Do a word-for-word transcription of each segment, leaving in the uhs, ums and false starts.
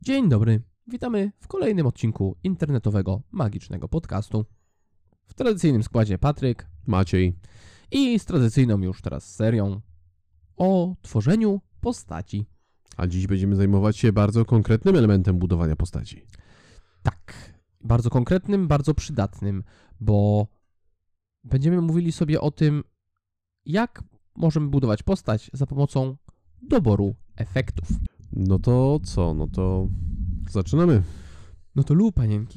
Dzień dobry, witamy w kolejnym odcinku internetowego magicznego podcastu. W tradycyjnym składzie Patryk, Maciej i z tradycyjną już teraz serią o tworzeniu postaci. A dziś będziemy zajmować się bardzo konkretnym elementem budowania postaci. Tak, bardzo konkretnym, bardzo przydatnym, bo będziemy mówili sobie o tym, jak możemy budować postać za pomocą doboru efektów. No to co? No to zaczynamy. No to lu, panienki.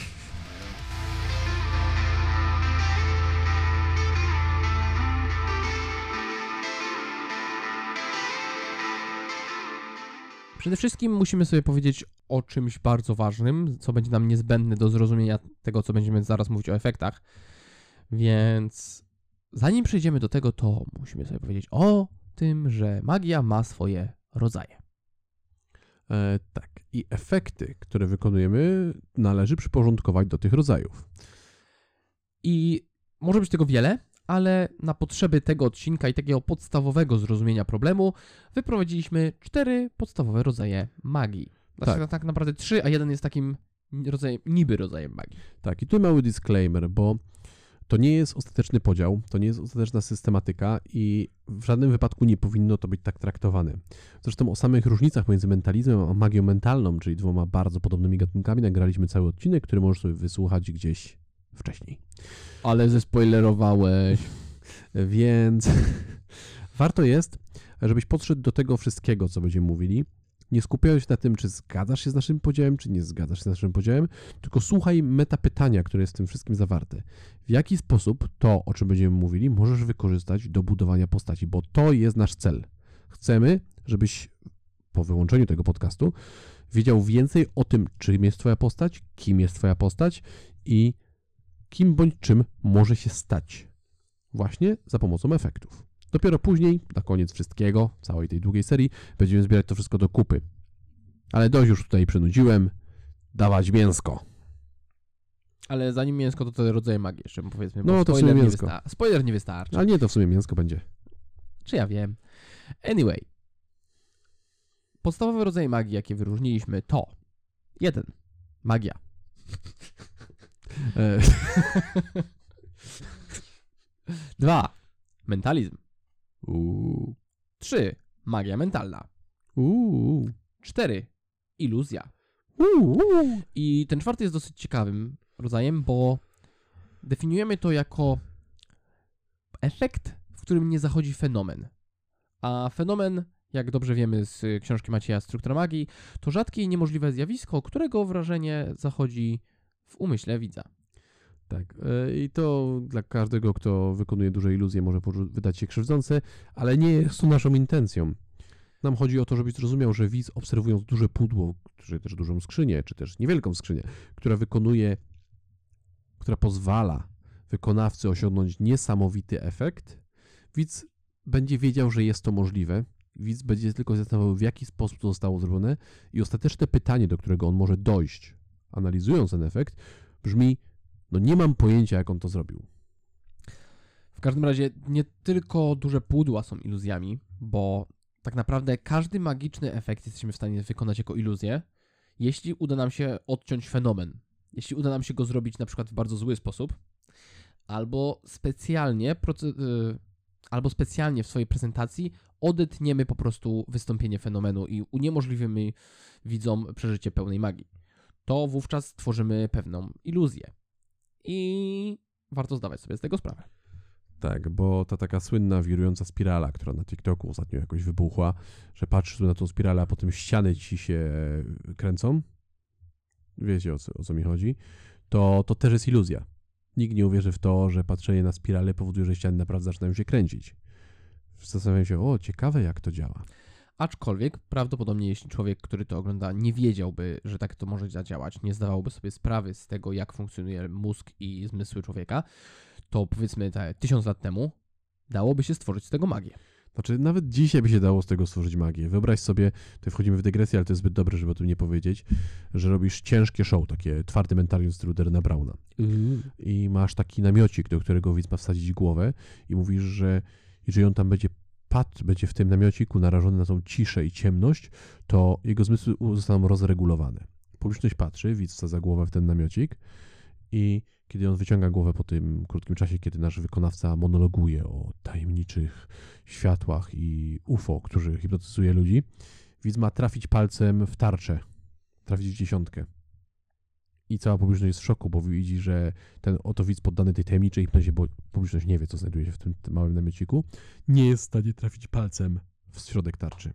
Przede wszystkim musimy sobie powiedzieć o czymś bardzo ważnym, co będzie nam niezbędne do zrozumienia tego, co będziemy zaraz mówić o efektach. Więc zanim przejdziemy do tego, to musimy sobie powiedzieć o tym, że magia ma swoje rodzaje. E, tak. I efekty, które wykonujemy, należy przyporządkować do tych rodzajów. I może być tego wiele, ale na potrzeby tego odcinka i takiego podstawowego zrozumienia problemu wyprowadziliśmy cztery podstawowe rodzaje magii. Znaczy tak. tak naprawdę trzy, a jeden jest takim rodzajem, niby rodzajem magii. Tak, i tu mały disclaimer, bo to nie jest ostateczny podział, to nie jest ostateczna systematyka i w żadnym wypadku nie powinno to być tak traktowane. Zresztą o samych różnicach między mentalizmem a magią mentalną, czyli dwoma bardzo podobnymi gatunkami, nagraliśmy cały odcinek, który możesz sobie wysłuchać gdzieś wcześniej. Ale zespoilerowałeś. Więc warto jest, żebyś podszedł do tego wszystkiego, co będziemy mówili, nie skupiając się na tym, czy zgadzasz się z naszym podziałem, czy nie zgadzasz się z naszym podziałem, tylko słuchaj metapytania, które jest w tym wszystkim zawarte. W jaki sposób to, o czym będziemy mówili, możesz wykorzystać do budowania postaci, bo to jest nasz cel. Chcemy, żebyś po wyłączeniu tego podcastu wiedział więcej o tym, czym jest twoja postać, kim jest twoja postać i kim bądź czym może się stać. Właśnie za pomocą efektów. Dopiero później, na koniec wszystkiego, całej tej długiej serii, będziemy zbierać to wszystko do kupy. Ale dość już tutaj przynudziłem. Dawać mięsko. Ale zanim mięsko, to te rodzaje magii jeszcze powiedzmy. No bo to w spoiler sumie nie mięsko. Wysta- spoiler nie wystarczy. Ale nie, to w sumie mięsko będzie. Czy ja wiem. Anyway. Podstawowe rodzaje magii, jakie wyróżniliśmy, to jeden. Magia. E, Dwa. Mentalizm. Uuu. Trzy. Magia mentalna. Uuu. Cztery. Iluzja. Uuu. I ten czwarty jest dosyć ciekawym rodzajem, bo definiujemy to jako efekt, w którym nie zachodzi fenomen. A fenomen, jak dobrze wiemy z książki Macieja Struktura Magii, to rzadkie i niemożliwe zjawisko, którego wrażenie zachodzi w umyśle widza. Tak. E, I to dla każdego, kto wykonuje duże iluzje, może wydać się krzywdzące, ale nie jest to naszą intencją. Nam chodzi o to, żebyś zrozumiał, że widz, obserwując duże pudło, czy też dużą skrzynię, czy też niewielką skrzynię, która wykonuje, która pozwala wykonawcy osiągnąć niesamowity efekt, widz będzie wiedział, że jest to możliwe. Widz będzie tylko zastanawiał, w jaki sposób to zostało zrobione i ostateczne pytanie, do którego on może dojść, analizując ten efekt, brzmi: no nie mam pojęcia, jak on to zrobił. W każdym razie nie tylko duże pudła są iluzjami, bo tak naprawdę każdy magiczny efekt jesteśmy w stanie wykonać jako iluzję, jeśli uda nam się odciąć fenomen. Jeśli uda nam się go zrobić na przykład w bardzo zły sposób, albo specjalnie, albo specjalnie w swojej prezentacji odetniemy po prostu wystąpienie fenomenu i uniemożliwimy widzom przeżycie pełnej magii. To wówczas tworzymy pewną iluzję. I warto zdawać sobie z tego sprawę. Tak, bo ta taka słynna wirująca spirala, która na TikToku ostatnio jakoś wybuchła, że patrzysz na tą spiralę, a potem ściany ci się kręcą, wiecie o co, o co mi chodzi, to, to też jest iluzja. Nikt nie uwierzy w to, że patrzenie na spiralę powoduje, że ściany naprawdę zaczynają się kręcić. Zastanawiam się, o, ciekawe jak to działa. Aczkolwiek prawdopodobnie jeśli człowiek, który to ogląda, nie wiedziałby, że tak to może zadziałać, nie zdawałby sobie sprawy z tego, jak funkcjonuje mózg i zmysły człowieka, to powiedzmy te tysiąc lat temu dałoby się stworzyć z tego magię. Znaczy nawet dzisiaj by się dało z tego stworzyć magię. Wyobraź sobie, tutaj wchodzimy w dygresję, ale to jest zbyt dobre, żeby o tym nie powiedzieć, że robisz ciężkie show, takie twardy mentalizm w stylu Derena Browna. Yy. I masz taki namiocik, do którego widz ma wsadzić głowę i mówisz, że jeżeli on tam będzie Fat będzie w tym namiociku narażony na tą ciszę i ciemność, to jego zmysły zostaną rozregulowane. Publiczność patrzy, widz wsadza głowę w ten namiocik i kiedy on wyciąga głowę po tym krótkim czasie, kiedy nasz wykonawca monologuje o tajemniczych światłach i U F O, którzy hipnotyzuje ludzi, widz ma trafić palcem w tarczę, trafić w dziesiątkę. I cała publiczność jest w szoku, bo widzi, że ten oto widz poddany tej tajemniczej hipnozie, bo publiczność nie wie, co znajduje się w tym, tym małym namiociku, nie jest w stanie trafić palcem w środek tarczy.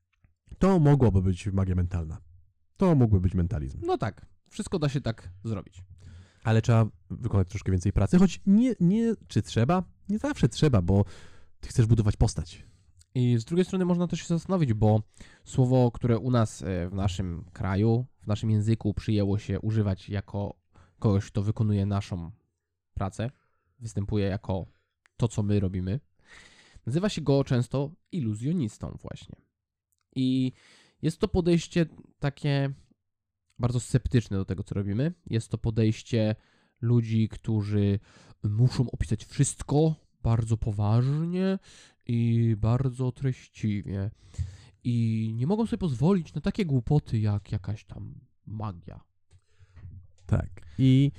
To mogłaby być magia mentalna. To mógłby być mentalizm. No tak, wszystko da się tak zrobić. Ale trzeba wykonać troszkę więcej pracy, choć nie, nie, czy trzeba? Nie zawsze trzeba, bo ty chcesz budować postać. I z drugiej strony można też się zastanowić, bo słowo, które u nas w naszym kraju, w naszym języku przyjęło się używać jako kogoś, kto wykonuje naszą pracę, występuje jako to, co my robimy, nazywa się go często iluzjonistą właśnie. I jest to podejście takie bardzo sceptyczne do tego, co robimy. Jest to podejście ludzi, którzy muszą opisać wszystko bardzo poważnie i bardzo treściwie. I nie mogą sobie pozwolić na takie głupoty, jak jakaś tam magia. Tak. I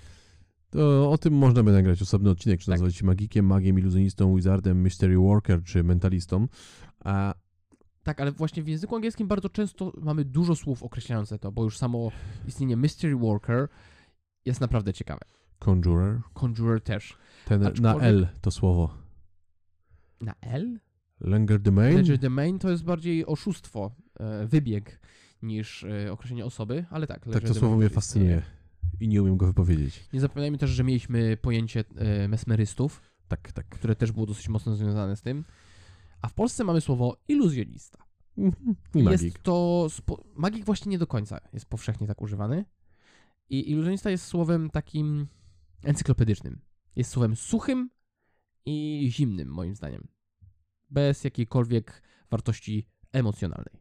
to o tym można by nagrać osobny odcinek, czy Tak. nazywać się magikiem, magiem, iluzjonistą, wizardem, mystery worker, czy mentalistą. A Tak, ale właśnie w języku angielskim bardzo często mamy dużo słów określające to, bo już samo istnienie mystery worker jest naprawdę ciekawe. conjurer, Conjurer też. ten na Aczkolwiek- L to słowo. Na L? Legerdemain? Legerdemain to jest bardziej oszustwo, e, wybieg niż e, określenie osoby, ale tak. Tak, to legerdemain słowo mnie istnieje. fascynuje i nie umiem go wypowiedzieć. Nie zapominajmy też, że mieliśmy pojęcie e, mesmerystów, Tak, tak. które też było dosyć mocno związane z tym. A w Polsce mamy słowo iluzjonista. Mhm. I magik. Jest to... Spo... Magik właśnie nie do końca jest powszechnie tak używany. I iluzjonista jest słowem takim encyklopedycznym. Jest słowem suchym i zimnym, moim zdaniem. Bez jakiejkolwiek wartości emocjonalnej.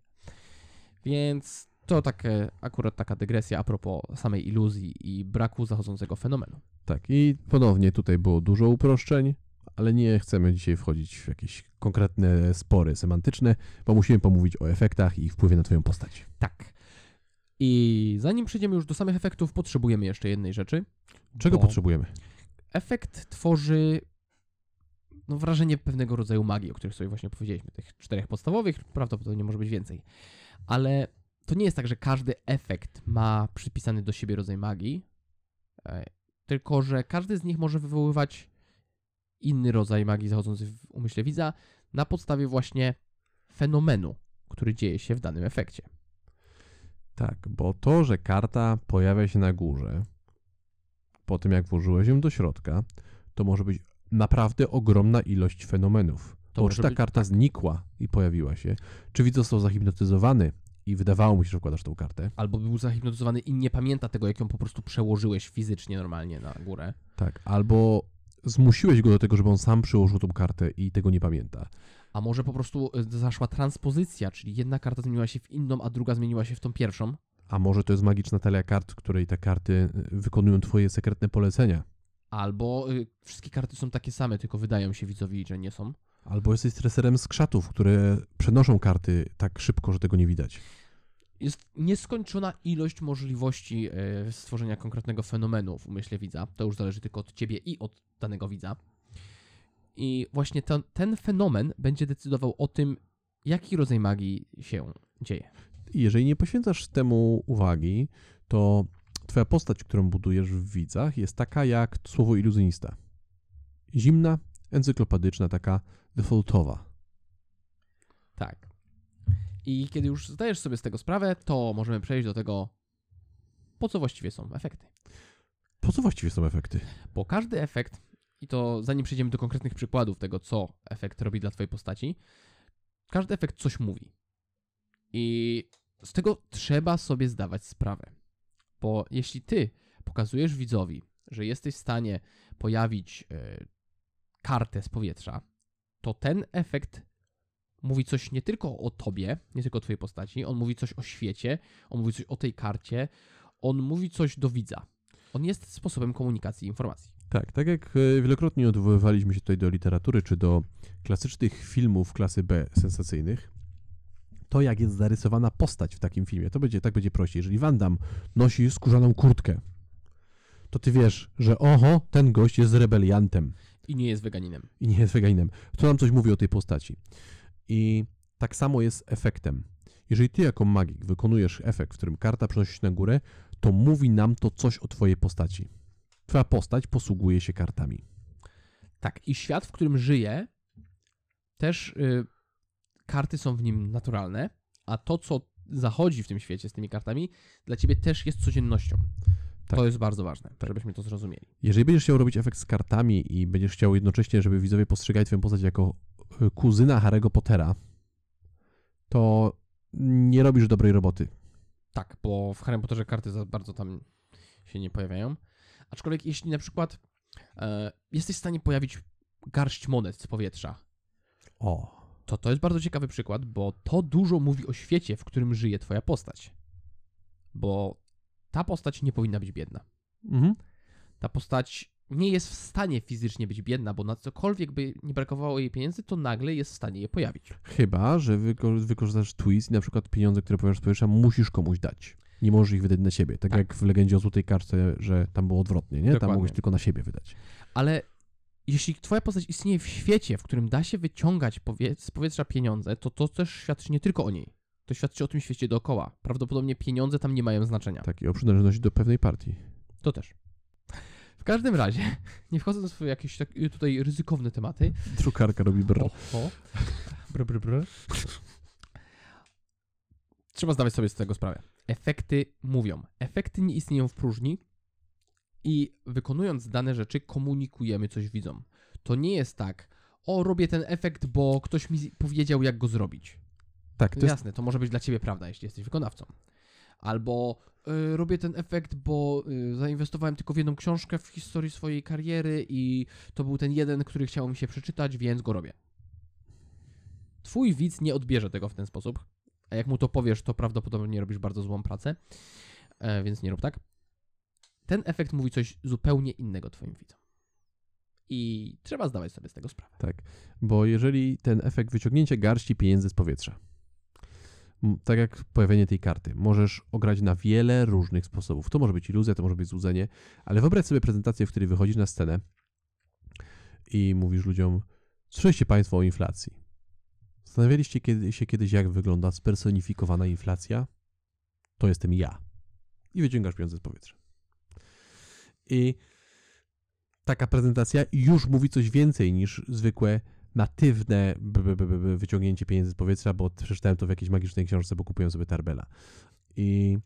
Więc to takie, akurat taka dygresja a propos samej iluzji i braku zachodzącego fenomenu. Tak, i ponownie tutaj było dużo uproszczeń, ale nie chcemy dzisiaj wchodzić w jakieś konkretne spory semantyczne, bo musimy pomówić o efektach i ich wpływie na twoją postać. Tak. I zanim przejdziemy już do samych efektów, potrzebujemy jeszcze jednej rzeczy. Czego bo potrzebujemy? Efekt tworzy no, wrażenie pewnego rodzaju magii, o których sobie właśnie powiedzieliśmy. Tych czterech podstawowych, prawdopodobnie może być więcej. Ale to nie jest tak, że każdy efekt ma przypisany do siebie rodzaj magii, e, tylko że każdy z nich może wywoływać inny rodzaj magii zachodzący w umyśle widza na podstawie właśnie fenomenu, który dzieje się w danym efekcie. Tak, bo to, że karta pojawia się na górze, po tym jak włożyłeś ją do środka, to może być naprawdę ogromna ilość fenomenów. To Bo może czy ta być- karta znikła i pojawiła się, czy widz został zahipnotyzowany i wydawało mu się, że wkładasz tą kartę. Albo był zahipnotyzowany i nie pamięta tego, jak ją po prostu przełożyłeś fizycznie normalnie na górę. Tak, albo zmusiłeś go do tego, żeby on sam przyłożył tą kartę i tego nie pamięta. A może po prostu y, zaszła transpozycja, czyli jedna karta zmieniła się w inną, a druga zmieniła się w tą pierwszą. A może to jest magiczna talia kart, w której te karty y, wykonują twoje sekretne polecenia. Albo y, wszystkie karty są takie same, tylko wydają się widzowi, że nie są. Albo jesteś treserem z krzatów, które przenoszą karty tak szybko, że tego nie widać. Jest nieskończona ilość możliwości y, stworzenia konkretnego fenomenu w umyśle widza. To już zależy tylko od ciebie i od danego widza. I właśnie ten, ten fenomen będzie decydował o tym, jaki rodzaj magii się dzieje. I jeżeli nie poświęcasz temu uwagi, to twoja postać, którą budujesz w widzach, jest taka jak słowo iluzjonista. Zimna, encyklopedyczna, taka defaultowa. Tak. I kiedy już zdajesz sobie z tego sprawę, to możemy przejść do tego, po co właściwie są efekty. Po co właściwie są efekty? Bo każdy efekt, i to zanim przejdziemy do konkretnych przykładów tego, co efekt robi dla twojej postaci, każdy efekt coś mówi. I z tego trzeba sobie zdawać sprawę. Bo jeśli ty pokazujesz widzowi, że jesteś w stanie pojawić y, kartę z powietrza, to ten efekt mówi coś nie tylko o tobie, nie tylko o twojej postaci, on mówi coś o świecie, on mówi coś o tej karcie, on mówi coś do widza. On jest sposobem komunikacji informacji. Tak, tak jak e, wielokrotnie odwoływaliśmy się tutaj do literatury, czy do klasycznych filmów klasy B sensacyjnych, to jak jest zarysowana postać w takim filmie, to będzie tak będzie prościej. Jeżeli Van Damme nosi skórzaną kurtkę, to ty wiesz, że oho, ten gość jest rebeliantem. I nie jest weganinem. I nie jest weganinem. To nam coś mówi o tej postaci. I tak samo jest efektem. Jeżeli ty jako magik wykonujesz efekt, w którym karta przenosi się na górę, to mówi nam to coś o twojej postaci. Twoja postać posługuje się kartami. Tak, i świat, w którym żyje, też y, karty są w nim naturalne, a to, co zachodzi w tym świecie z tymi kartami, dla ciebie też jest codziennością. Tak. To jest bardzo ważne, żebyśmy to zrozumieli. Jeżeli będziesz chciał robić efekt z kartami i będziesz chciał jednocześnie, żeby widzowie postrzegali twoją postać jako y, kuzyna Harry'ego Pottera, to nie robisz dobrej roboty. Tak, bo w Harry Potterze karty za bardzo tam się nie pojawiają. Aczkolwiek jeśli na przykład e, jesteś w stanie pojawić garść monet z powietrza, O. to to jest bardzo ciekawy przykład, bo to dużo mówi o świecie, w którym żyje twoja postać. Bo ta postać nie powinna być biedna. Mhm. Ta postać nie jest w stanie fizycznie być biedna, bo na cokolwiek by nie brakowało jej pieniędzy, to nagle jest w stanie je pojawić. Chyba, że wyko- wykorzystasz twist i na przykład pieniądze, które powiesz z powietrza, musisz komuś dać. Nie możesz ich wydać na siebie. Tak, Tak. jak w Legendzie o Złotej Kartce, że tam było odwrotnie, nie? Tam Dokładnie. mogłeś tylko na siebie wydać. Ale jeśli twoja postać istnieje w świecie, w którym da się wyciągać powie- z powietrza pieniądze, to to też świadczy nie tylko o niej. To świadczy o tym świecie dookoła. Prawdopodobnie pieniądze tam nie mają znaczenia. Tak, i o przynależności do pewnej partii. To też. W każdym razie, nie wchodząc w jakieś tak, tutaj ryzykowne tematy. Drukarka robi brr. O, o. Br, br, br. Trzeba zdawać sobie z tego sprawę. Efekty mówią. Efekty nie istnieją w próżni i wykonując dane rzeczy komunikujemy coś widzom. To nie jest tak, o robię ten efekt, bo ktoś mi powiedział jak go zrobić. Tak, to jest... Jasne, to może być dla ciebie prawda, jeśli jesteś wykonawcą. Albo y, robię ten efekt, bo y, zainwestowałem tylko w jedną książkę w historii swojej kariery i to był ten jeden, który chciał mi się przeczytać, więc go robię. Twój widz nie odbierze tego w ten sposób, a jak mu to powiesz, to prawdopodobnie robisz bardzo złą pracę, e, więc nie rób tak. Ten efekt mówi coś zupełnie innego twoim widzom. I trzeba zdawać sobie z tego sprawę. Tak, bo jeżeli ten efekt wyciągnięcia garści pieniędzy z powietrza, m, tak jak pojawienie tej karty, możesz ograć na wiele różnych sposobów. To może być iluzja, to może być złudzenie, ale wyobraź sobie prezentację, w której wychodzisz na scenę i mówisz ludziom, słyszeliście Państwo o inflacji. Zastanawialiście kiedy, się kiedyś, jak wygląda spersonifikowana inflacja? To jestem ja. I wyciągasz pieniądze z powietrza. I taka prezentacja już mówi coś więcej niż zwykłe natywne b, b, b, b, wyciągnięcie pieniędzy z powietrza, bo przeczytałem to w jakiejś magicznej książce, bo kupiłem sobie Tarbella. I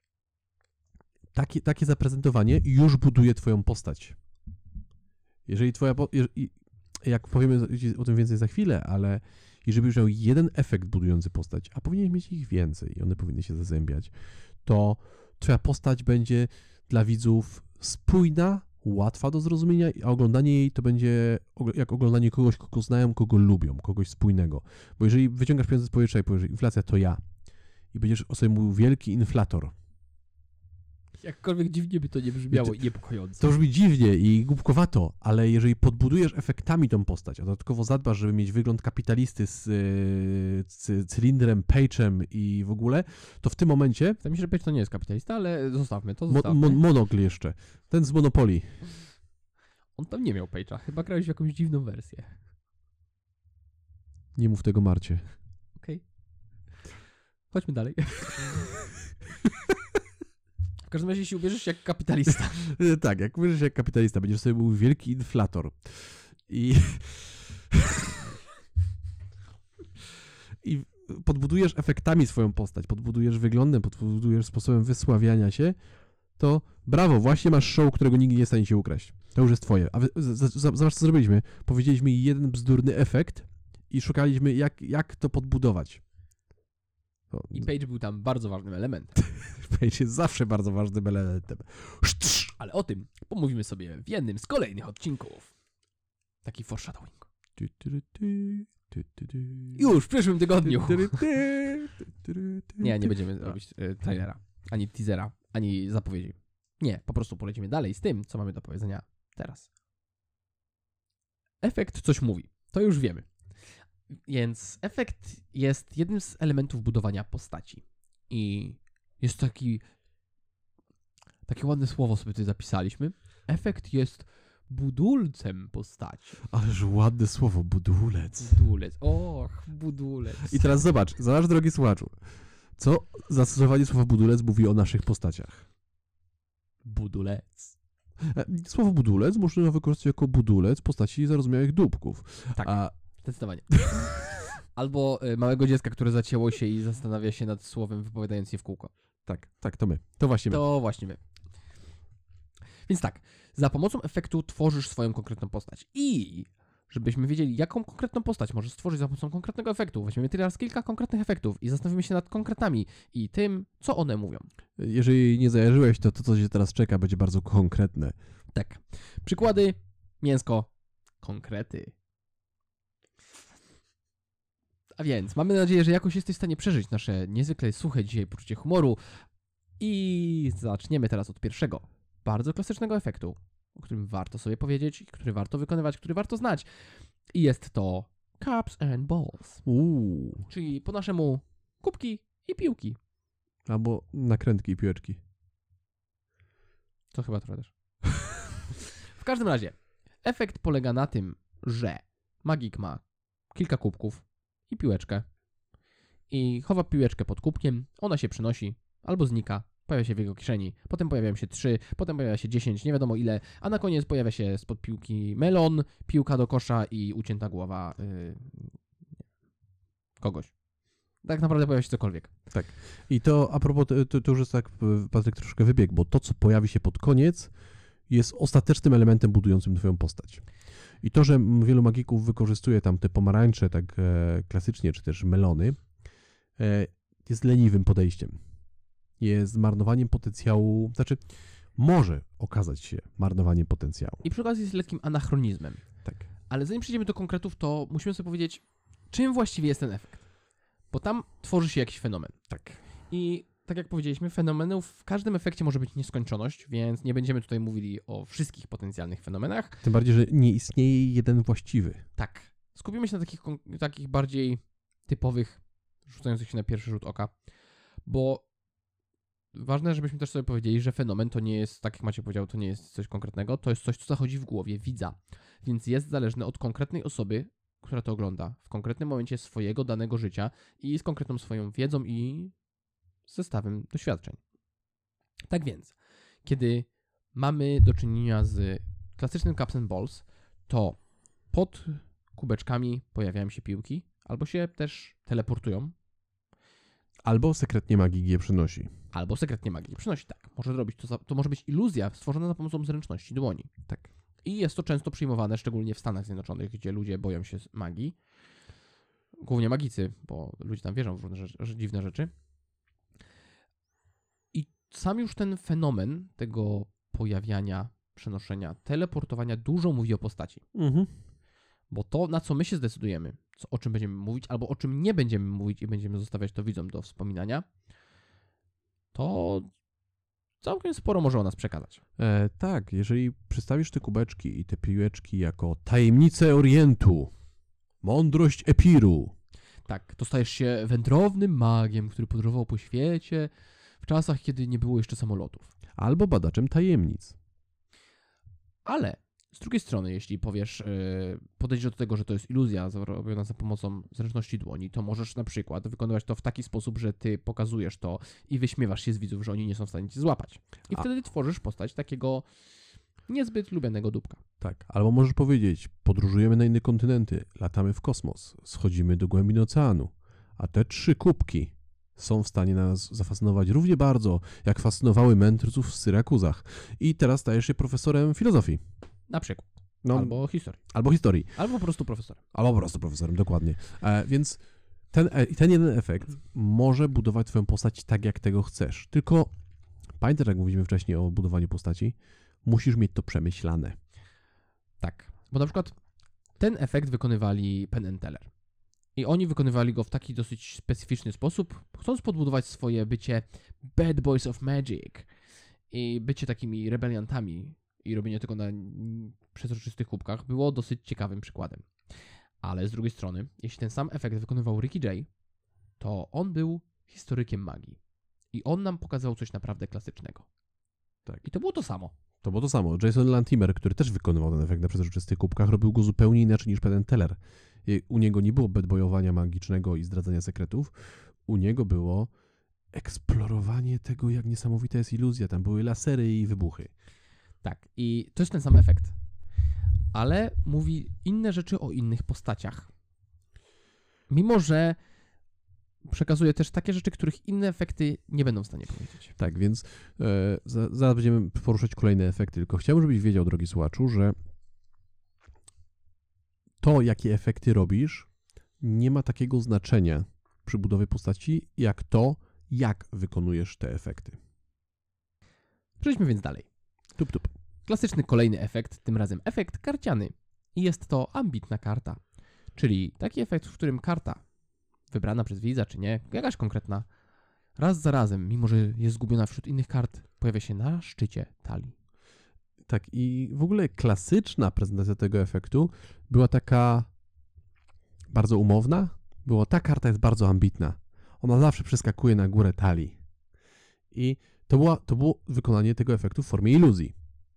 takie, takie zaprezentowanie już buduje twoją postać. Jeżeli twoja... Po, jak powiemy o tym więcej za chwilę, ale jeżeli byś miał jeden efekt budujący postać, a powinieneś mieć ich więcej i one powinny się zazębiać, to twoja postać będzie dla widzów spójna, łatwa do zrozumienia, a oglądanie jej to będzie jak oglądanie kogoś, kogo znają, kogo lubią, kogoś spójnego. Bo jeżeli wyciągasz pieniądze z powietrza i powiesz, że inflacja to ja i będziesz o sobie mówił wielki inflator. Jakkolwiek dziwnie by to nie brzmiało i niepokojąco. To brzmi dziwnie i głupkowato, ale jeżeli podbudujesz efektami tą postać, a dodatkowo zadbasz, żeby mieć wygląd kapitalisty z, z cylindrem, page'em i w ogóle, to w tym momencie... Wydaje mi się, że Page to nie jest kapitalista, ale zostawmy to, Mo, zostawmy. mo, monokl jeszcze. Ten z Monopoly. On tam nie miał Page'a, chyba grałeś w jakąś dziwną wersję. Nie mów tego Marcie. Okej. Okay. Chodźmy dalej. W każdym razie, jeśli ubierzesz się jak kapitalista. Tak, jak ubierzesz się jak kapitalista, będziesz sobie mówił wielki inflator. I... I podbudujesz efektami swoją postać, podbudujesz wyglądem, podbudujesz sposobem wysławiania się, to brawo, właśnie masz show, którego nigdy nie stanie się ukraść. To już jest twoje. A wy, z, z, zobacz, co zrobiliśmy. Powiedzieliśmy jeden bzdurny efekt i szukaliśmy, jak, jak to podbudować. To... I Page był tam bardzo ważnym elementem. Page jest zawsze bardzo ważnym elementem. Ale o tym pomówimy sobie w jednym z kolejnych odcinków. Taki foreshadowing. Już w przyszłym tygodniu. Nie, nie będziemy robić y, trailera, ani teasera, ani zapowiedzi. Nie, po prostu polecimy dalej z tym, co mamy do powiedzenia teraz. Efekt coś mówi. To już wiemy. Więc efekt jest jednym z elementów budowania postaci. I jest taki... Takie ładne słowo sobie tutaj zapisaliśmy. Efekt jest budulcem postaci. Ależ ładne słowo, budulec. Budulec. Och, budulec. I teraz zobacz, zobacz drogi słuchaczu, co zastosowanie słowa budulec mówi o naszych postaciach. Budulec. E, Słowo budulec można wykorzystać jako budulec postaci zarozumiałych dupków. Tak, A zdecydowanie. Albo y, małego dziecka, które zacięło się i zastanawia się nad słowem, wypowiadając je w kółko. tak, tak, to my. To właśnie my. To właśnie my. Więc tak, za pomocą efektu tworzysz swoją konkretną postać. I żebyśmy wiedzieli, jaką konkretną postać możesz stworzyć za pomocą konkretnego efektu, weźmiemy teraz kilka konkretnych efektów i zastanowimy się nad konkretami i tym, co one mówią. Jeżeli nie zajarzyłeś, to to, co cię teraz czeka, będzie bardzo konkretne. Tak. Przykłady, mięsko, konkrety. A więc mamy nadzieję, że jakoś jesteś w stanie przeżyć nasze niezwykle suche dzisiaj poczucie humoru i zaczniemy teraz od pierwszego, bardzo klasycznego efektu, o którym warto sobie powiedzieć, który warto wykonywać, który warto znać. I jest to cups and balls, Uuu. czyli po naszemu kubki i piłki. Albo nakrętki i piłeczki. To chyba trochę też. W każdym razie, efekt polega na tym, że magik ma kilka kubków i piłeczkę i chowa piłeczkę pod kubkiem, ona się przenosi albo znika, pojawia się w jego kieszeni, potem pojawiają się trzy, potem pojawia się dziesięć, nie wiadomo ile, a na koniec pojawia się spod piłki melon, piłka do kosza i ucięta głowa yy, kogoś. Tak naprawdę pojawia się cokolwiek. Tak. I to a propos, to, to już jest tak, Patryk, troszkę wybieg, bo to, co pojawi się pod koniec, jest ostatecznym elementem budującym twoją postać. I to, że wielu magików wykorzystuje tam te pomarańcze tak e, klasycznie, czy też melony, e, jest leniwym podejściem. Jest marnowaniem potencjału, znaczy może okazać się marnowaniem potencjału. I przy okazji jest lekkim anachronizmem. Tak. Ale zanim przejdziemy do konkretów, to musimy sobie powiedzieć, czym właściwie jest ten efekt. Bo tam tworzy się jakiś fenomen. Tak. I tak jak powiedzieliśmy, fenomenów w każdym efekcie może być nieskończoność, więc nie będziemy tutaj mówili o wszystkich potencjalnych fenomenach. Tym bardziej, że nie istnieje jeden właściwy. Tak. Skupimy się na takich, takich bardziej typowych, rzucających się na pierwszy rzut oka, bo ważne, żebyśmy też sobie powiedzieli, że fenomen to nie jest, tak jak Maciek powiedział, to nie jest coś konkretnego, to jest coś, co zachodzi w głowie widza, więc jest zależne od konkretnej osoby, która to ogląda, w konkretnym momencie swojego danego życia i z konkretną swoją wiedzą i zestawem doświadczeń. Tak więc, kiedy mamy do czynienia z klasycznym cups and balls, to pod kubeczkami pojawiają się piłki, albo się też teleportują, Albo sekretnie magik je przynosi. albo sekretnie magii przynosi. Tak, może zrobić to, za, to może być iluzja stworzona za pomocą zręczności dłoni. Tak. I jest to często przyjmowane, szczególnie w Stanach Zjednoczonych, gdzie ludzie boją się magii. Głównie magicy, bo ludzie tam wierzą w różne rzeczy, dziwne rzeczy. I sam już ten fenomen tego pojawiania, przenoszenia, teleportowania dużo mówi o postaci. Mhm. Bo to, na co my się zdecydujemy, co, o czym będziemy mówić, albo o czym nie będziemy mówić i będziemy zostawiać to widzom do wspominania, to całkiem sporo może o nas przekazać. E, tak, jeżeli przedstawisz te kubeczki i te piłeczki jako tajemnice Orientu, mądrość Epiru, Tak, to stajesz się wędrownym magiem, który podróżował po świecie w czasach, kiedy nie było jeszcze samolotów. albo badaczem tajemnic. Ale z drugiej strony, jeśli powiesz, yy, podejdziesz do tego, że to jest iluzja zrobiona za pomocą zręczności dłoni, to możesz na przykład wykonywać to w taki sposób, że ty pokazujesz to i wyśmiewasz się z widzów, że oni nie są w stanie cię złapać. I A. wtedy tworzysz postać takiego niezbyt lubianego dupka. Tak, albo możesz powiedzieć, podróżujemy na inne kontynenty, latamy w kosmos, schodzimy do głębin oceanu, a te trzy kubki są w stanie nas zafascynować równie bardzo, jak fascynowały mędrców w Syrakuzach. I teraz stajesz się profesorem filozofii. Na przykład. No, Albo historii. albo historii. Albo po prostu profesorem. Albo po prostu profesorem, dokładnie. E, więc ten, e, ten jeden efekt może budować twoją postać tak, jak tego chcesz. Tylko pamiętaj, jak mówiliśmy wcześniej o budowaniu postaci, musisz mieć to przemyślane. Tak. Bo na przykład ten efekt wykonywali Penn and Teller. I oni wykonywali go w taki dosyć specyficzny sposób, chcąc podbudować swoje bycie bad boys of magic i bycie takimi rebeliantami i robienie tego na przezroczystych kubkach było dosyć ciekawym przykładem. Ale z drugiej strony, jeśli ten sam efekt wykonywał Ricky Jay, to on był historykiem magii. I on nam pokazał coś naprawdę klasycznego. Tak. I to było to samo. To było to samo. Jason Lantimer, który też wykonywał ten efekt na przezroczystych kubkach, robił go zupełnie inaczej niż Penn Teller. I u niego nie było bedbojowania magicznego i zdradzania sekretów. U niego było eksplorowanie tego, jak niesamowita jest iluzja. Tam były lasery i wybuchy. Tak, i to jest ten sam efekt. Ale mówi inne rzeczy o innych postaciach. Mimo że przekazuje też takie rzeczy, których inne efekty nie będą w stanie powiedzieć. Tak, więc e, za, zaraz będziemy poruszać kolejne efekty, tylko chciałbym, żebyś wiedział, drogi słuchaczu, że to, jakie efekty robisz, nie ma takiego znaczenia przy budowie postaci, jak to, jak wykonujesz te efekty. Przejdźmy więc dalej. Tup, tup. Klasyczny kolejny efekt, tym razem efekt karciany. I jest to ambitna karta. Czyli taki efekt, w którym karta wybrana przez widza, czy nie, jakaś konkretna, raz za razem, mimo że jest zgubiona wśród innych kart, pojawia się na szczycie talii. Tak, i w ogóle klasyczna prezentacja tego efektu była taka bardzo umowna. Było, ta karta jest bardzo ambitna. Ona zawsze przeskakuje na górę talii. I to, była, to było wykonanie tego efektu w formie iluzji.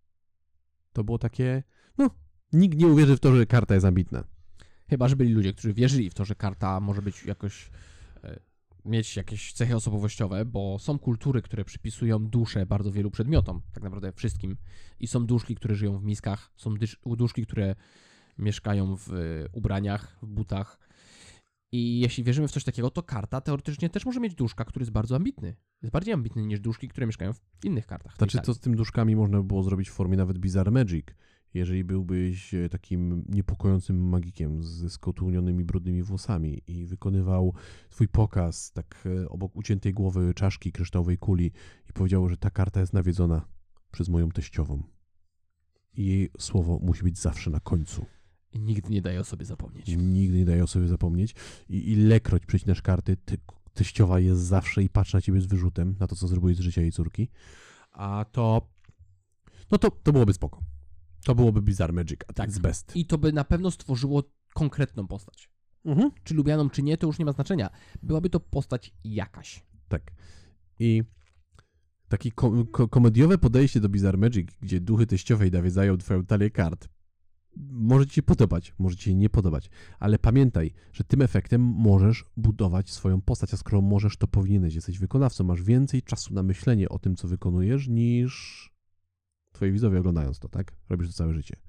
To było takie, no, nikt nie uwierzy w to, że karta jest ambitna. Chyba że byli ludzie, którzy wierzyli w to, że karta może być jakoś, e, mieć jakieś cechy osobowościowe, bo są kultury, które przypisują duszę bardzo wielu przedmiotom, tak naprawdę wszystkim. I są duszki, które żyją w miskach, są dysz, duszki, które mieszkają w e, ubraniach, w butach. I jeśli wierzymy w coś takiego, to karta teoretycznie też może mieć duszka, który jest bardzo ambitny. Jest bardziej ambitny niż duszki, które mieszkają w innych kartach. Znaczy, co z tym duszkami można by było zrobić w formie nawet Bizarre Magic. Jeżeli byłbyś takim niepokojącym magikiem ze skotłunionymi, brudnymi włosami i wykonywał swój pokaz tak obok uciętej głowy czaszki kryształowej kuli i powiedział, że ta karta jest nawiedzona przez moją teściową. I jej słowo musi być zawsze na końcu. I nigdy nie daje o sobie zapomnieć. Nigdy nie daje o sobie zapomnieć. I ilekroć przecinasz karty, ty, teściowa jest zawsze i patrzy na ciebie z wyrzutem na to, co zrobiłeś z życia jej córki. A to... No to, to byłoby spoko. To byłoby Bizarre Magic, a tak, it's best. I to by na pewno stworzyło konkretną postać. Mhm. Czy lubianą, czy nie, to już nie ma znaczenia. Byłaby to postać jakaś. Tak. I takie ko- ko- komediowe podejście do Bizarre Magic, gdzie duchy teściowej nawiedzają twoją talię kart, może ci się podobać, może ci się nie podobać, ale pamiętaj, że tym efektem możesz budować swoją postać, a skoro możesz, to powinieneś. Jesteś wykonawcą, masz więcej czasu na myślenie o tym, co wykonujesz, niż twoi widzowie oglądając to, tak? Robisz to całe życie.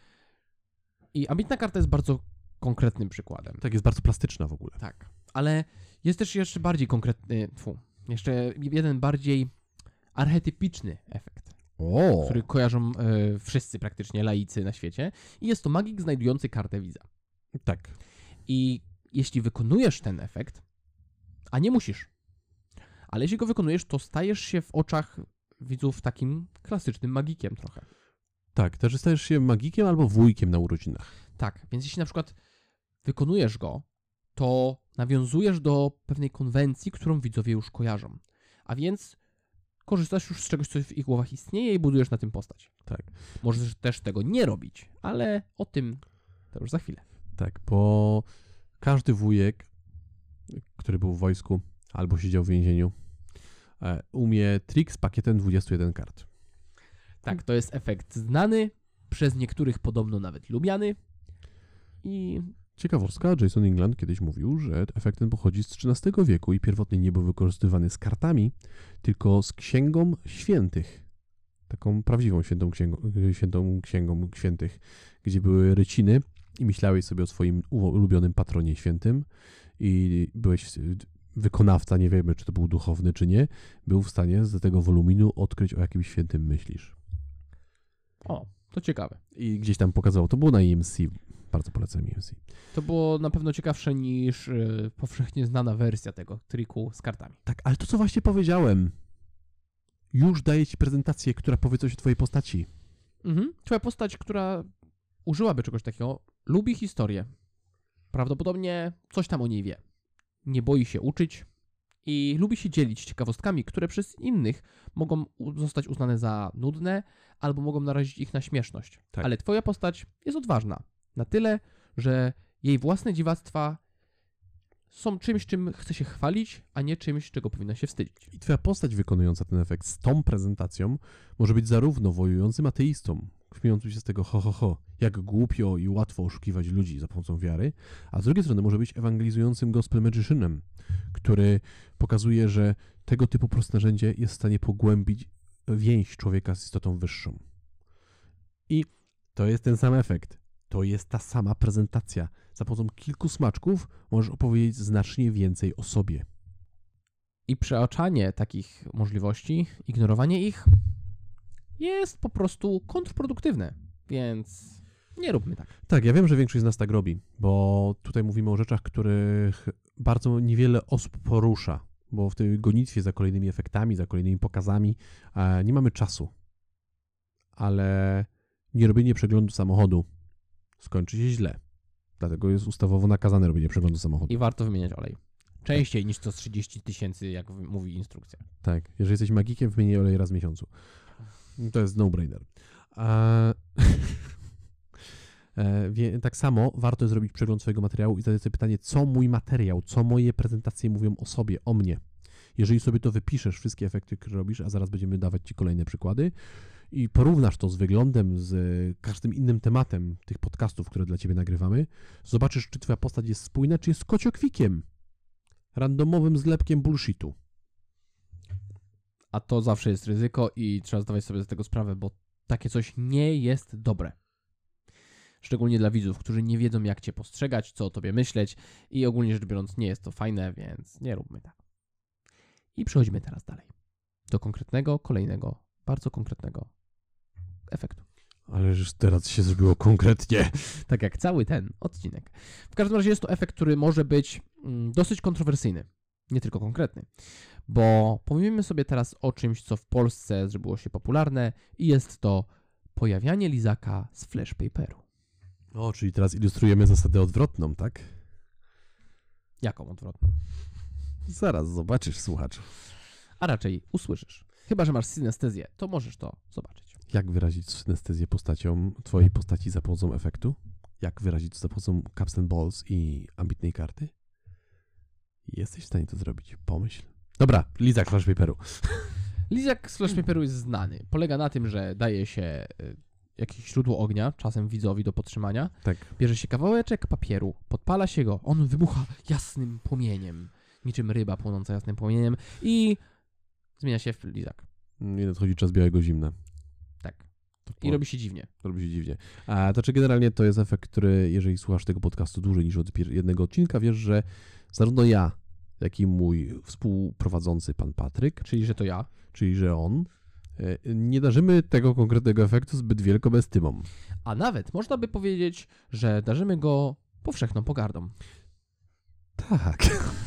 I ambitna karta jest bardzo konkretnym przykładem. Tak, jest bardzo plastyczna w ogóle. Tak, ale jest też jeszcze bardziej konkretny, fu, jeszcze jeden bardziej archetypiczny efekt, O! który kojarzą e, wszyscy praktycznie laicy na świecie i jest to magik znajdujący kartę widza. Tak. I jeśli wykonujesz ten efekt, a nie musisz, ale jeśli go wykonujesz, to stajesz się w oczach widzów takim klasycznym magikiem trochę. Tak, też stajesz się magikiem albo wujkiem na urodzinach. Tak, więc jeśli na przykład wykonujesz go, to nawiązujesz do pewnej konwencji, którą widzowie już kojarzą. A więc korzystasz już z czegoś, co w ich głowach istnieje i budujesz na tym postać. Tak. Możesz też tego nie robić, ale o tym to już za chwilę. Tak, bo każdy wujek, który był w wojsku albo siedział w więzieniu, umie trik z pakietem dwudziestu jeden kart. Tak, to jest efekt znany, przez niektórych podobno nawet lubiany i... Ciekawostka, Jason England kiedyś mówił, że efekt ten pochodzi z trzynastego wieku i pierwotnie nie był wykorzystywany z kartami, tylko z księgą świętych. Taką prawdziwą świętą księgą, świętą księgą świętych, gdzie były ryciny i myślałeś sobie o swoim ulubionym patronie świętym i byłeś wykonawca, nie wiemy, czy to był duchowny, czy nie, był w stanie z tego woluminu odkryć, o jakimś świętym myślisz. O, to ciekawe. I gdzieś tam pokazało, to było na E M C, bardzo polecam E M C. To było na pewno ciekawsze niż yy, powszechnie znana wersja tego triku z kartami. Tak, ale to, co właśnie powiedziałem, już daje ci prezentację, która powie coś o twojej postaci. Mhm. Twoja postać, która użyłaby czegoś takiego, lubi historię. Prawdopodobnie coś tam o niej wie. Nie boi się uczyć i lubi się dzielić ciekawostkami, które przez innych mogą u- zostać uznane za nudne albo mogą narazić ich na śmieszność. Tak. Ale twoja postać jest odważna na tyle, że jej własne dziwactwa są czymś, czym chce się chwalić, a nie czymś, czego powinna się wstydzić. I twoja postać wykonująca ten efekt z tą prezentacją może być zarówno wojującym ateistą, śmiejącym się z tego ho, ho, ho, jak głupio i łatwo oszukiwać ludzi za pomocą wiary, a z drugiej strony może być ewangelizującym gospel magicianem, który pokazuje, że tego typu proste narzędzie jest w stanie pogłębić więź człowieka z istotą wyższą. I to jest ten sam efekt. To jest ta sama prezentacja. Za pomocą kilku smaczków możesz opowiedzieć znacznie więcej o sobie. I przeoczanie takich możliwości, ignorowanie ich jest po prostu kontrproduktywne, więc nie róbmy tak. Tak, ja wiem, że większość z nas tak robi, bo tutaj mówimy o rzeczach, których bardzo niewiele osób porusza, bo w tej gonitwie za kolejnymi efektami, za kolejnymi pokazami e, nie mamy czasu. Ale nierobienie przeglądu samochodu skończy się źle. Dlatego jest ustawowo nakazane robienie przeglądu samochodu. I warto wymieniać olej. Częściej niż co trzydzieści tysięcy, jak w- mówi instrukcja. Tak, jeżeli jesteś magikiem, wymieniaj olej raz w miesiącu. To jest no-brainer. A... e, wie, tak samo warto zrobić przegląd swojego materiału i zadać sobie pytanie, co mój materiał, co moje prezentacje mówią o sobie, o mnie. Jeżeli sobie to wypiszesz, wszystkie efekty, które robisz, a zaraz będziemy dawać Ci kolejne przykłady, i porównasz to z wyglądem, z każdym innym tematem tych podcastów, które dla Ciebie nagrywamy, zobaczysz, czy Twoja postać jest spójna, czy jest kociokwikiem, randomowym zlepkiem bullshitu. A to zawsze jest ryzyko i trzeba zdawać sobie z tego sprawę, bo takie coś nie jest dobre. Szczególnie dla widzów, którzy nie wiedzą, jak Cię postrzegać, co o Tobie myśleć i ogólnie rzecz biorąc nie jest to fajne, więc nie róbmy tak. I przechodzimy teraz dalej. Do konkretnego, kolejnego, bardzo konkretnego efektu. Ale już teraz się zrobiło konkretnie. Tak jak cały ten odcinek. W każdym razie jest to efekt, który może być mm, dosyć kontrowersyjny. Nie tylko konkretny. Bo pomówimy sobie teraz o czymś, co w Polsce zrobiło się popularne i jest to pojawianie lizaka z flash paperu. O, czyli teraz ilustrujemy zasadę odwrotną, tak? Jaką odwrotną? Zaraz zobaczysz, słuchacz. A raczej usłyszysz. Chyba że masz synestezję, to możesz to zobaczyć. Jak wyrazić synestezję postacią twojej postaci za pomocą efektu? Jak wyrazić to za pomocą Caps and Balls i ambitnej karty? Jesteś w stanie to zrobić. Pomyśl. Dobra, lizak flash paperu. Lizak z flash paperu jest znany. Polega na tym, że daje się y, jakieś źródło ognia, czasem widzowi do podtrzymania. Tak. Bierze się kawałeczek papieru, podpala się go, on wybucha jasnym płomieniem, niczym ryba płonąca jasnym płomieniem i zmienia się w lizak. Nie nadchodzi czas białego zimna. Tak. To I robi się dziwnie. To robi się dziwnie. A to czy generalnie to jest efekt, który, jeżeli słuchasz tego podcastu dłużej niż od pier- jednego odcinka, wiesz, że zarówno ja, jak i mój współprowadzący pan Patryk, Czyli, że to ja. czyli że on, e, nie darzymy tego konkretnego efektu zbyt wielką estymą. A nawet można by powiedzieć, że darzymy go powszechną pogardą. Tak.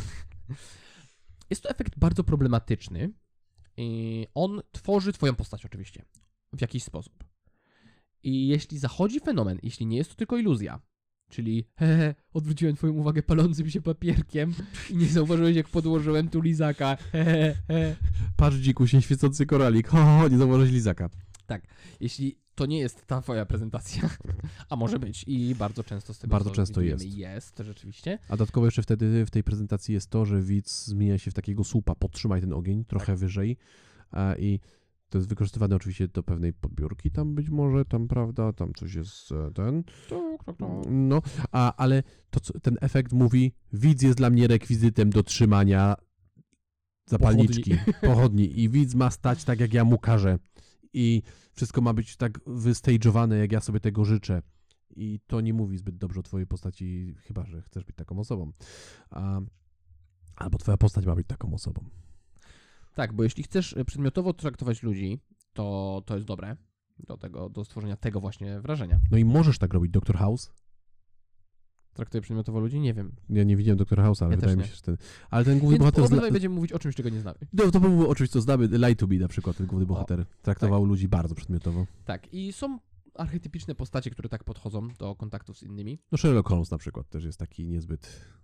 Jest to efekt bardzo problematyczny i on tworzy twoją postać oczywiście w jakiś sposób. I jeśli zachodzi fenomen, jeśli nie jest to tylko iluzja, czyli hehe, odwróciłem twoją uwagę palącym się papierkiem i nie zauważyłeś, jak podłożyłem tu lizaka, hehe, he. Patrz, dzikusie, świecący koralik. Ho, ho, nie zauważyłeś lizaka. Tak, jeśli to nie jest ta twoja prezentacja, a może być i bardzo często z tego, Bardzo co często widujemy, jest. jest rzeczywiście. A dodatkowo jeszcze wtedy w tej prezentacji jest to, że widz zmienia się w takiego słupa. Podtrzymaj ten ogień trochę Tak. wyżej a, i to jest wykorzystywane oczywiście do pewnej podbiórki tam być może, tam prawda, tam coś jest e, ten. Tak, tak, tak. No, a, ale to, co, ten efekt mówi, widz jest dla mnie rekwizytem do trzymania zapalniczki, pochodni. pochodni i widz ma stać tak, jak ja mu każę i wszystko ma być tak wystage'owane, jak ja sobie tego życzę. I to nie mówi zbyt dobrze o twojej postaci, chyba że chcesz być taką osobą. A, albo twoja postać ma być taką osobą. Tak, bo jeśli chcesz przedmiotowo traktować ludzi, to to jest dobre do tego, do stworzenia tego właśnie wrażenia. No i możesz tak robić. doktor House? Traktuję przedmiotowo ludzi? Nie wiem. Ja nie widziałem doktora House'a, ale Ja wydaje też mi nie. się, że ten... Ale ten główny Więc bohater... obydwaj Zna... będziemy mówić o czymś, czego nie znamy. No, to było oczywiście, co znamy. Lie to be na przykład, ten główny bohater. Traktował ludzi bardzo przedmiotowo. Tak, i są archetypiczne postacie, które tak podchodzą do kontaktów z innymi. No Sherlock Holmes na przykład też jest taki niezbyt...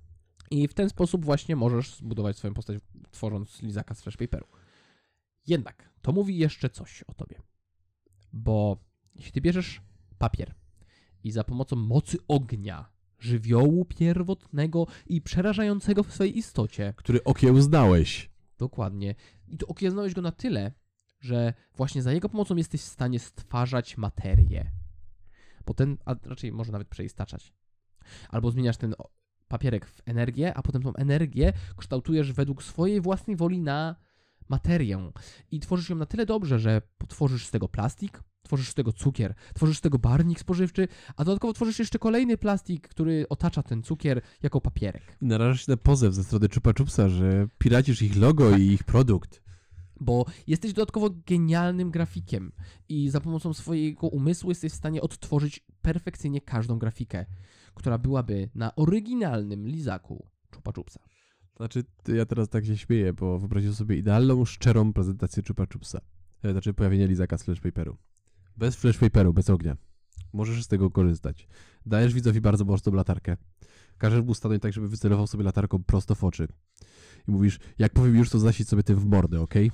I w ten sposób właśnie możesz zbudować swoją postać, tworząc lizaka z flashpaperu. Jednak to mówi jeszcze coś o tobie. Bo jeśli ty bierzesz papier i za pomocą mocy ognia, żywiołu pierwotnego i przerażającego w swojej istocie, Który okiełznałeś. dokładnie, i to okiełznałeś go na tyle, że właśnie za jego pomocą jesteś w stanie stwarzać materię. Bo ten, a raczej może nawet przeistaczać. Albo zmieniasz ten papierek w energię, a potem tą energię kształtujesz według swojej własnej woli na materię. I tworzysz ją na tyle dobrze, że tworzysz z tego plastik, tworzysz z tego cukier, tworzysz z tego barwnik spożywczy, a dodatkowo tworzysz jeszcze kolejny plastik, który otacza ten cukier jako papierek. I narażasz się na pozew ze strony Chupa Chupsa, że piracisz ich logo i ich produkt. Bo jesteś dodatkowo genialnym grafikiem i za pomocą swojego umysłu jesteś w stanie odtworzyć perfekcyjnie każdą grafikę, która byłaby na oryginalnym lizaku Chupa Chupsa. Znaczy, ja teraz tak się śmieję, bo wyobraziłem sobie idealną, szczerą prezentację Chupa Chupsa. Znaczy pojawienie lizaka z flashpaperu. Bez flashpaperu, bez ognia. Możesz z tego korzystać. Dajesz widzowi bardzo mocną latarkę. Każesz mu stanąć tak, żeby wycelował sobie latarką prosto w oczy. I mówisz, jak powiem już, to zasić sobie tym w mordę, okej?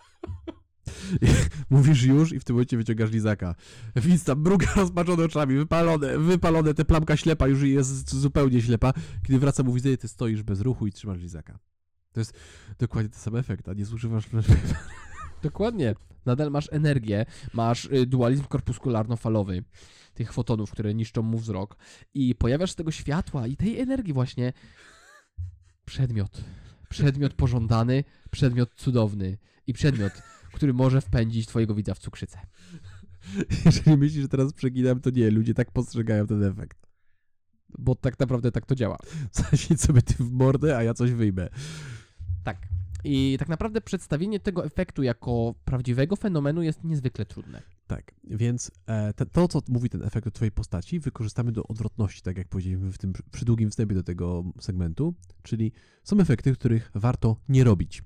Okay? Mówisz już i w tym momencie wyciągasz lizaka. Widz tam mruga rozpaczone oczami, wypalone, wypalone, te plamka ślepa już jest zupełnie ślepa. Kiedy wraca mu widzenie, ty stoisz bez ruchu i trzymasz lizaka. To jest dokładnie ten sam efekt, a nie zużywasz flashpaperu. Dokładnie. Nadal masz energię, masz y, dualizm korpuskularno-falowy tych fotonów, które niszczą mu wzrok i pojawiasz z tego światła i tej energii właśnie przedmiot. Przedmiot pożądany, przedmiot cudowny i przedmiot, który może wpędzić twojego widza w cukrzycę. Jeżeli myślisz, że teraz przeginam, to nie, ludzie tak postrzegają ten efekt. Bo tak naprawdę tak to działa. Zasić sobie tym w mordę, a ja coś wyjmę. Tak. I tak naprawdę przedstawienie tego efektu jako prawdziwego fenomenu jest niezwykle trudne. Tak, więc e, te, to, co mówi ten efekt o twojej postaci, wykorzystamy do odwrotności, tak jak powiedzieliśmy w tym przy długim wstępie do tego segmentu, czyli są efekty, których warto nie robić.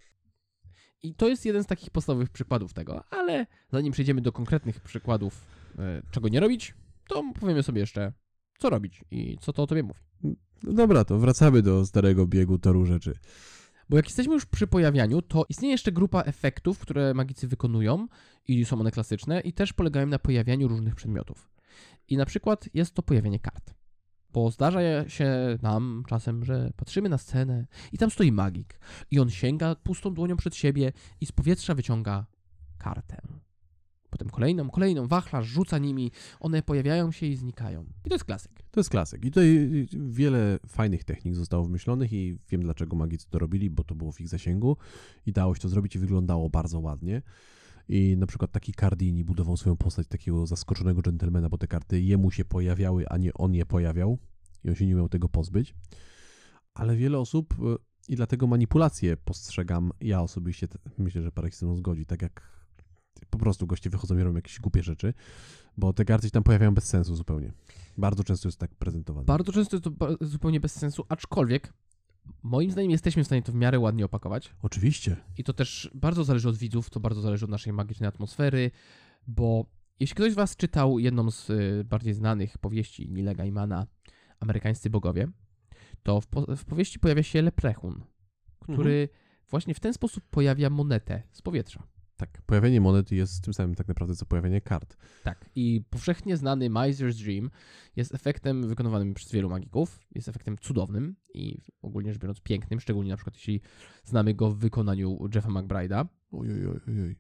I to jest jeden z takich podstawowych przykładów tego, ale zanim przejdziemy do konkretnych przykładów, e, czego nie robić, to powiemy sobie jeszcze, co robić i co to o tobie mówi. No dobra, to wracamy do starego biegu toru rzeczy. Bo jak jesteśmy już przy pojawianiu, to istnieje jeszcze grupa efektów, które magicy wykonują i są one klasyczne i też polegają na pojawianiu różnych przedmiotów. I na przykład jest to pojawienie kart. Bo zdarza się nam czasem, że patrzymy na scenę i tam stoi magik i on sięga pustą dłonią przed siebie i z powietrza wyciąga kartę. Potem kolejną, kolejną, wachlarz rzuca nimi, one pojawiają się i znikają. I to jest klasyk. To jest klasyk. I tutaj wiele fajnych technik zostało wymyślonych i wiem, dlaczego magicy to robili, bo to było w ich zasięgu i dało się to zrobić i wyglądało bardzo ładnie. I na przykład taki Cardini budował swoją postać takiego zaskoczonego dżentelmena, bo te karty jemu się pojawiały, a nie on je pojawiał i on się nie umiał tego pozbyć. Ale wiele osób i dlatego manipulacje postrzegam, ja osobiście myślę, że parę się ze mną zgodzi, tak jak po prostu goście wychodzą i robią jakieś głupie rzeczy, bo te karty się tam pojawiają bez sensu zupełnie. Bardzo często jest tak prezentowane. Bardzo często jest to ba- zupełnie bez sensu, aczkolwiek moim zdaniem jesteśmy w stanie to w miarę ładnie opakować. Oczywiście. I to też bardzo zależy od widzów, to bardzo zależy od naszej magicznej atmosfery, bo jeśli ktoś z was czytał jedną z y, bardziej znanych powieści Neila Gaimana, Amerykańscy bogowie, to w, po- w powieści pojawia się Leprechun, który mhm. właśnie w ten sposób pojawia monetę z powietrza. Tak, pojawienie monet jest tym samym tak naprawdę, co pojawienie kart. Tak, i powszechnie znany Miser's Dream jest efektem wykonywanym przez wielu magików, jest efektem cudownym i ogólnie rzecz biorąc pięknym, szczególnie na przykład jeśli znamy go w wykonaniu Jeffa McBride'a. Ojoj, ojoj.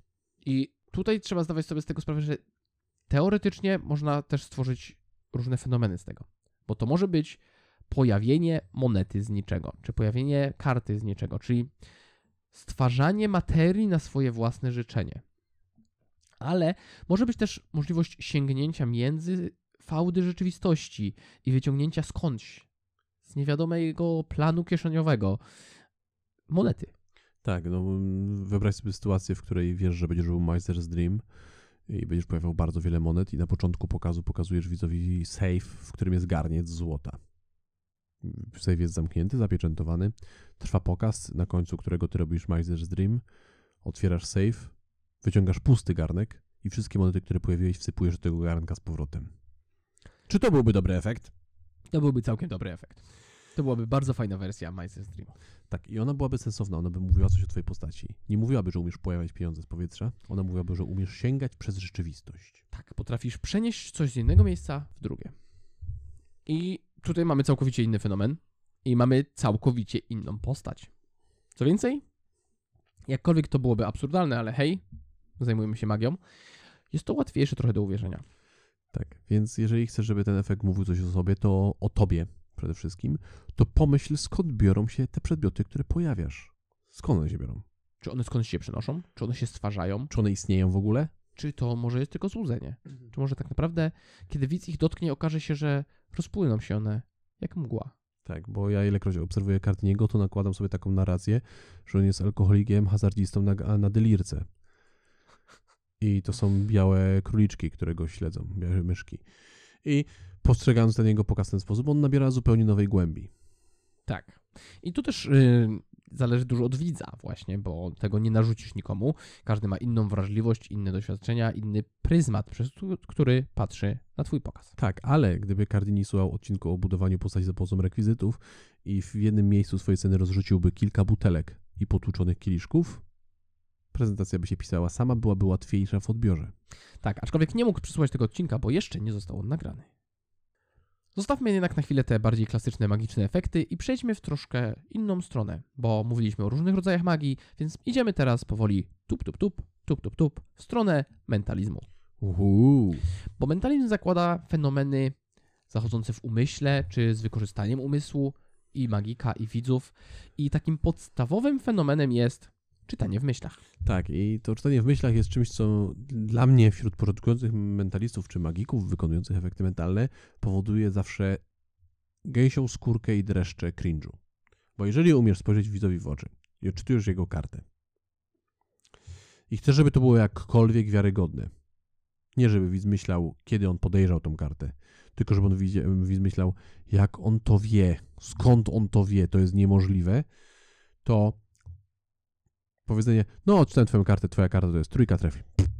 I tutaj trzeba zdawać sobie z tego sprawę, że teoretycznie można też stworzyć różne fenomeny z tego, bo to może być pojawienie monety z niczego, czy pojawienie karty z niczego, czyli stwarzanie materii na swoje własne życzenie. Ale może być też możliwość sięgnięcia między fałdy rzeczywistości i wyciągnięcia skądś, z niewiadomego planu kieszeniowego, monety. Tak, no wyobraź sobie sytuację, w której wiesz, że będziesz robił Miser's Dream i będziesz pojawiał bardzo wiele monet i na początku pokazu pokazujesz widzowi safe, w którym jest garniec złota. Safe jest zamknięty, zapieczętowany. Trwa pokaz, na końcu którego ty robisz Miser's Dream. Otwierasz safe, wyciągasz pusty garnek i wszystkie monety, które pojawiłeś, wsypujesz do tego garnka z powrotem. Czy to byłby dobry efekt? To byłby całkiem dobry efekt. To byłaby bardzo fajna wersja MySense Dream. Tak, i ona byłaby sensowna, ona by mówiła coś o twojej postaci. Nie mówiłaby, że umiesz pojawiać pieniądze z powietrza, ona mówiłaby, że umiesz sięgać przez rzeczywistość. Tak, potrafisz przenieść coś z jednego miejsca w drugie. I tutaj mamy całkowicie inny fenomen i mamy całkowicie inną postać. Co więcej, jakkolwiek to byłoby absurdalne, ale hej, zajmujemy się magią, jest to łatwiejsze trochę do uwierzenia. Tak, więc jeżeli chcesz, żeby ten efekt mówił coś o sobie, to o tobie przede wszystkim, to pomyśl, skąd biorą się te przedmioty, które pojawiasz. Skąd one się biorą? Czy one skądś się przenoszą? Czy one się stwarzają? Czy one istnieją w ogóle? Czy to może jest tylko złudzenie? Czy może tak naprawdę, kiedy widz ich dotknie, okaże się, że rozpłyną się one jak mgła? Tak, bo ja ilekroć obserwuję Cardiniego, to nakładam sobie taką narrację, że on jest alkoholikiem, hazardzistą na, na delirce. I to są białe króliczki, które go śledzą, białe myszki. I postrzegając ten jego pokaz w ten sposób, on nabiera zupełnie nowej głębi. Tak. I tu też yy, zależy dużo od widza właśnie, bo tego nie narzucisz nikomu. Każdy ma inną wrażliwość, inne doświadczenia, inny pryzmat, przez który patrzy na twój pokaz. Tak, ale gdyby Cardini słuchał odcinku o budowaniu postaci za pomocą rekwizytów i w jednym miejscu swojej sceny rozrzuciłby kilka butelek i potłuczonych kieliszków, prezentacja by się pisała sama, byłaby łatwiejsza w odbiorze. Tak, aczkolwiek nie mógł przysłuchać tego odcinka, bo jeszcze nie został on nagrany. Zostawmy jednak na chwilę te bardziej klasyczne, magiczne efekty i przejdźmy w troszkę inną stronę, bo mówiliśmy o różnych rodzajach magii, więc idziemy teraz powoli tup, tup, tup, tup, tup, tup w stronę mentalizmu. Uhu. Bo mentalizm zakłada fenomeny zachodzące w umyśle, czy z wykorzystaniem umysłu i magika, i widzów. I takim podstawowym fenomenem jest czytanie w myślach. Tak, i to czytanie w myślach jest czymś, co dla mnie wśród początkujących mentalistów czy magików wykonujących efekty mentalne powoduje zawsze gęsią skórkę i dreszcze cringe'u. Bo jeżeli umiesz spojrzeć widzowi w oczy i odczytujesz jego kartę i chcesz, żeby to było jakkolwiek wiarygodne, nie żeby widz myślał, kiedy on podejrzał tą kartę, tylko żeby on widz myślał, jak on to wie, skąd on to wie, to jest niemożliwe, to powiedzenie, no odczytałem twoją kartę, twoja karta to jest trójka, trafi.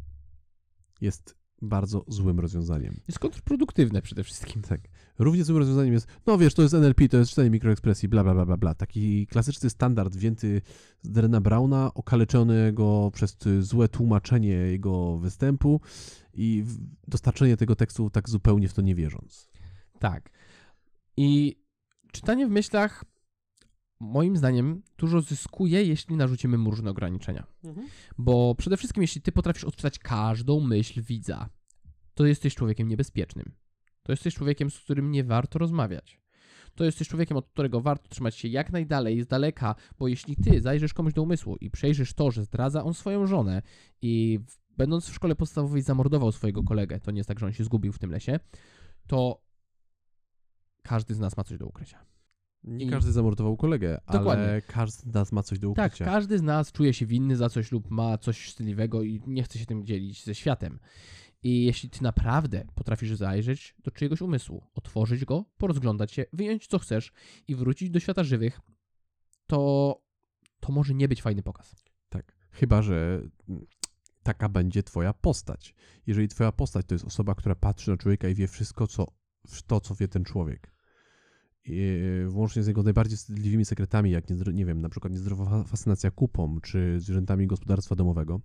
Jest bardzo złym rozwiązaniem. Jest kontrproduktywne przede wszystkim. Tak. Równie złym rozwiązaniem jest, no wiesz, to jest N L P, to jest czytanie mikroekspresji, bla, bla, bla, bla, bla. Taki klasyczny standard wzięty z Drena Browna, okaleczonego przez złe tłumaczenie jego występu i dostarczenie tego tekstu tak zupełnie w to nie wierząc. Tak. I czytanie w myślach moim zdaniem dużo zyskuje, jeśli narzucimy mu różne ograniczenia. Mhm. Bo przede wszystkim, jeśli ty potrafisz odczytać każdą myśl widza, to jesteś człowiekiem niebezpiecznym. To jesteś człowiekiem, z którym nie warto rozmawiać. To jesteś człowiekiem, od którego warto trzymać się jak najdalej, z daleka, bo jeśli ty zajrzysz komuś do umysłu i przejrzysz to, że zdradza on swoją żonę i w, będąc w szkole podstawowej zamordował swojego kolegę, to nie jest tak, że on się zgubił w tym lesie, to każdy z nas ma coś do ukrycia. Nie I... każdy zamordował kolegę, Dokładnie. ale każdy z nas ma coś do ukrycia. Tak, każdy z nas czuje się winny za coś lub ma coś wstydliwego i nie chce się tym dzielić ze światem. I jeśli ty naprawdę potrafisz zajrzeć do czyjegoś umysłu, otworzyć go, porozglądać się, wyjąć co chcesz i wrócić do świata żywych, to to może nie być fajny pokaz. Tak, chyba że taka będzie twoja postać. Jeżeli twoja postać to jest osoba, która patrzy na człowieka i wie wszystko, co, to, co wie ten człowiek. I włącznie z jego najbardziej wstydliwymi sekretami, jak nie, nie wiem, na przykład niezdrowa fascynacja kupą, czy zwierzętami gospodarstwa domowego,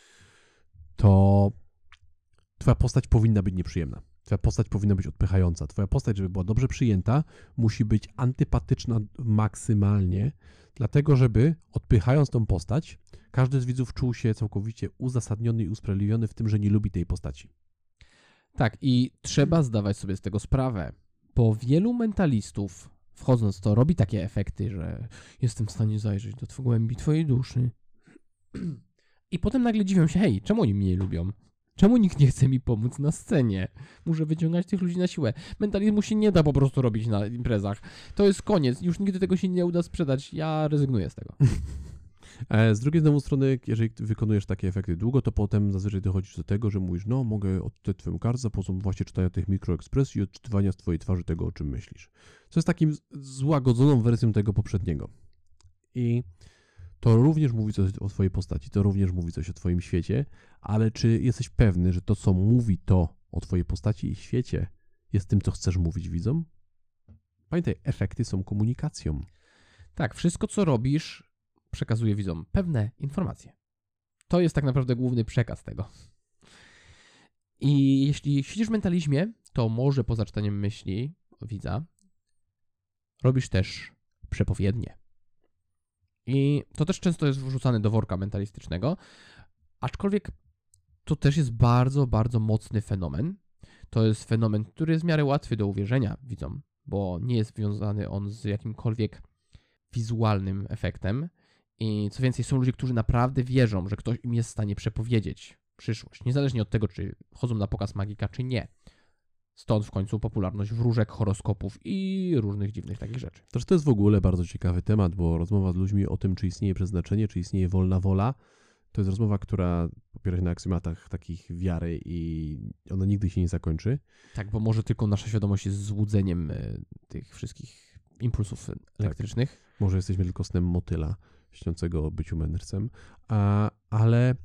to twoja postać powinna być nieprzyjemna. Twoja postać powinna być odpychająca. Twoja postać, żeby była dobrze przyjęta, musi być antypatyczna maksymalnie, dlatego żeby, odpychając tą postać, każdy z widzów czuł się całkowicie uzasadniony i usprawiedliwiony w tym, że nie lubi tej postaci. Tak, i trzeba zdawać sobie z tego sprawę, bo wielu mentalistów, wchodząc w to, robi takie efekty, że jestem w stanie zajrzeć do głębi twojej duszy. I potem nagle dziwią się, hej, czemu oni mnie lubią? Czemu nikt nie chce mi pomóc na scenie? Muszę wyciągać tych ludzi na siłę. Mentalizmu się nie da po prostu robić na imprezach. To jest koniec. Już nigdy tego się nie uda sprzedać. Ja rezygnuję z tego. Z drugiej znowu strony, jeżeli wykonujesz takie efekty długo, to potem zazwyczaj dochodzisz do tego, że mówisz, no mogę odczytać twoją kartę za pomocą właśnie czytania tych mikroekspresji i odczytywania z twojej twarzy tego, o czym myślisz. Co jest takim złagodzoną wersją tego poprzedniego. I to również mówi coś o twojej postaci, to również mówi coś o twoim świecie, ale czy jesteś pewny, że to, co mówi to o twojej postaci i świecie, jest tym, co chcesz mówić widzom? Pamiętaj, efekty są komunikacją. Tak, wszystko co robisz przekazuje widzom pewne informacje. To jest tak naprawdę główny przekaz tego. I jeśli siedzisz w mentalizmie, to może poza czytaniem myśli widza robisz też przepowiednie. I to też często jest wrzucane do worka mentalistycznego, aczkolwiek to też jest bardzo, bardzo mocny fenomen. To jest fenomen, który jest w miarę łatwy do uwierzenia widzom, bo nie jest związany on z jakimkolwiek wizualnym efektem. I co więcej, są ludzie, którzy naprawdę wierzą, że ktoś im jest w stanie przepowiedzieć przyszłość, niezależnie od tego, czy chodzą na pokaz magika, czy nie. Stąd w końcu popularność wróżek, horoskopów i różnych dziwnych takich rzeczy. To, to jest w ogóle bardzo ciekawy temat, bo rozmowa z ludźmi o tym, czy istnieje przeznaczenie, czy istnieje wolna wola, to jest rozmowa, która opiera się na aksjomatach takich wiary i ona nigdy się nie zakończy. Tak, bo może tylko nasza świadomość jest złudzeniem y, tych wszystkich impulsów elektrycznych. Tak. Może jesteśmy tylko snem motyla śniącego o byciu mędrcem, a, ale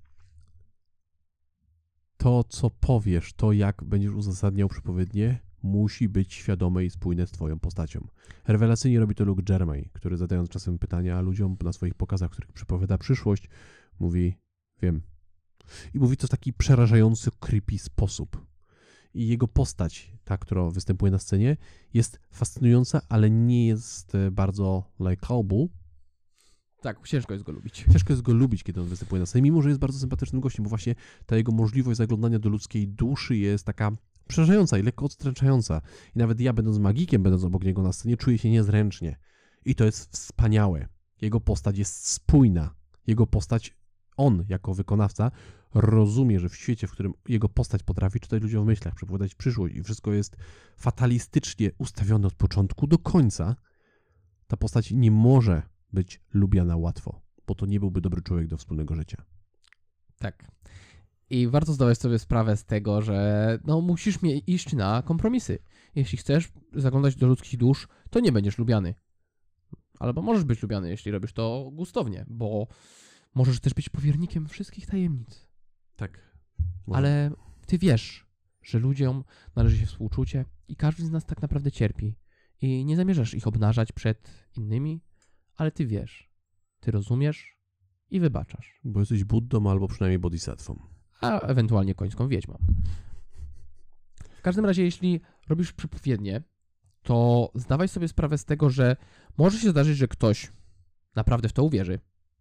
to, co powiesz, to jak będziesz uzasadniał przepowiednie, musi być świadome i spójne z twoją postacią. Rewelacyjnie robi to Luke Jeremy, który zadając czasem pytania ludziom na swoich pokazach, w których przepowiada przyszłość, mówi, wiem. I mówi to w taki przerażający, creepy sposób. I jego postać, ta, która występuje na scenie, jest fascynująca, ale nie jest bardzo likeable. Tak, ciężko jest go lubić. Ciężko jest go lubić, kiedy on występuje na scenie, mimo że jest bardzo sympatycznym gościem, bo właśnie ta jego możliwość zaglądania do ludzkiej duszy jest taka przerażająca i lekko odstręczająca. I nawet ja, będąc magikiem, będąc obok niego na scenie, czuję się niezręcznie. I to jest wspaniałe. Jego postać jest spójna. Jego postać, on jako wykonawca, rozumie, że w świecie, w którym jego postać potrafi czytać ludziom w myślach, przepowiadać przyszłość i wszystko jest fatalistycznie ustawione od początku do końca, ta postać nie może być lubiana łatwo, bo to nie byłby dobry człowiek do wspólnego życia. Tak. I warto zdawać sobie sprawę z tego, że no musisz mie- iść na kompromisy. Jeśli chcesz zaglądać do ludzkich dusz, to nie będziesz lubiany. Albo możesz być lubiany, jeśli robisz to gustownie, bo możesz też być powiernikiem wszystkich tajemnic. Tak. Ale ty wiesz, że ludziom należy się współczucie i każdy z nas tak naprawdę cierpi. I nie zamierzasz ich obnażać przed innymi, ale ty wiesz, ty rozumiesz i wybaczasz. Bo jesteś Buddą albo przynajmniej bodhisatwą. A ewentualnie końską wiedźmą. W każdym razie, jeśli robisz przepowiednie, to zdawaj sobie sprawę z tego, że może się zdarzyć, że ktoś naprawdę w to uwierzy.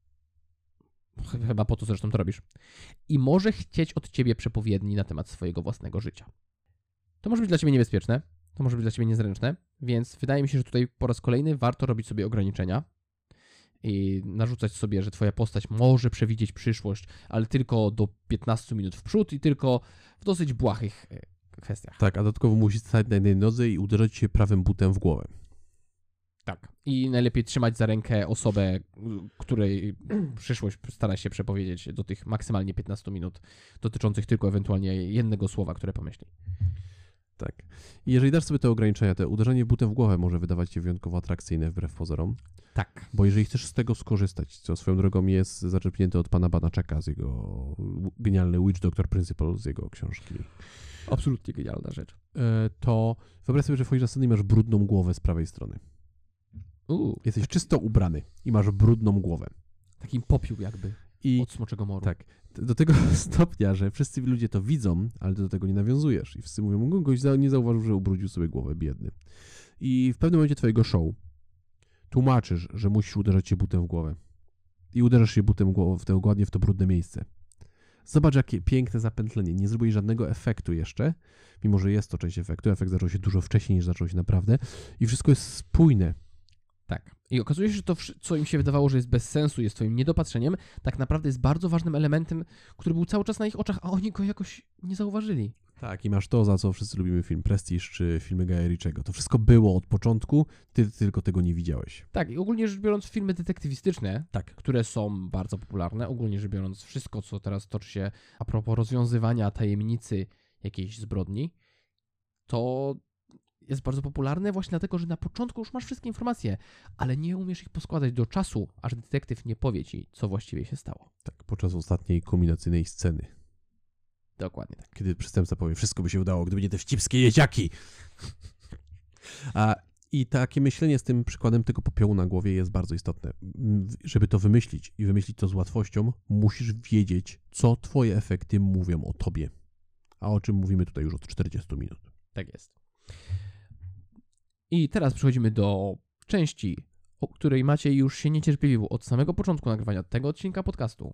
Chyba po to zresztą to robisz. I może chcieć od ciebie przepowiedni na temat swojego własnego życia. To może być dla ciebie niebezpieczne, to może być dla ciebie niezręczne, więc wydaje mi się, że tutaj po raz kolejny warto robić sobie ograniczenia i narzucać sobie, że twoja postać może przewidzieć przyszłość, ale tylko do piętnastu minut w przód i tylko w dosyć błahych kwestiach. Tak, a dodatkowo musisz stać na jednej nodze i uderzyć się prawym butem w głowę. Tak. I najlepiej trzymać za rękę osobę, której przyszłość stara się przepowiedzieć do tych maksymalnie piętnastu minut, dotyczących tylko ewentualnie jednego słowa, które pomyśli. Tak. I jeżeli dasz sobie te ograniczenia, to uderzenie butem w głowę może wydawać się wyjątkowo atrakcyjne wbrew pozorom. Tak. Bo jeżeli chcesz z tego skorzystać, co swoją drogą jest zaczerpnięte od pana Banaczeka z jego genialny Witch Doctor Principle, z jego książki. Absolutnie genialna rzecz. To wyobraź sobie, że wchodzisz na scenę i masz brudną głowę z prawej strony. Uu, Jesteś czysto ubrany i masz brudną głowę. Takim popiół jakby I od Smoczego Moru. tak, do tego stopnia, że wszyscy ludzie to widzą, ale ty do tego nie nawiązujesz. I wszyscy mówią, gość nie zauważył, że ubrudził sobie głowę, biedny. I w pewnym momencie twojego show tłumaczysz, że musisz uderzać się butem w głowę. I uderzasz się butem w głowę, w to ładnie w to brudne miejsce. Zobacz, jakie piękne zapętlenie. Nie zrobiłeś żadnego efektu jeszcze, mimo że jest to część efektu. Efekt zaczął się dużo wcześniej, niż zaczął się naprawdę. I wszystko jest spójne. Tak. I okazuje się, że to, co im się wydawało, że jest bez sensu, jest twoim niedopatrzeniem, tak naprawdę jest bardzo ważnym elementem, który był cały czas na ich oczach, a oni go jakoś nie zauważyli. Tak, i masz to, za co wszyscy lubimy film Prestige czy filmy Guya Ritchiego. To wszystko było od początku, ty tylko tego nie widziałeś. Tak, i ogólnie rzecz biorąc filmy detektywistyczne, Tak. które są bardzo popularne, ogólnie rzecz biorąc wszystko, co teraz toczy się a propos rozwiązywania tajemnicy jakiejś zbrodni, to jest bardzo popularne właśnie dlatego, że na początku już masz wszystkie informacje, ale nie umiesz ich poskładać do czasu, aż detektyw nie powie ci, co właściwie się stało. Tak, podczas ostatniej kulminacyjnej sceny. Dokładnie tak. Kiedy przestępca powie, wszystko by się udało, gdyby nie te wcipskie jeziaki. A I takie myślenie z tym przykładem tego popiołu na głowie jest bardzo istotne. Żeby to wymyślić i wymyślić to z łatwością, musisz wiedzieć, co twoje efekty mówią o tobie. A o czym mówimy tutaj już od czterdziestu minut. Tak jest. I teraz przechodzimy do części, o której Maciej już się niecierpliwił od samego początku nagrywania tego odcinka podcastu.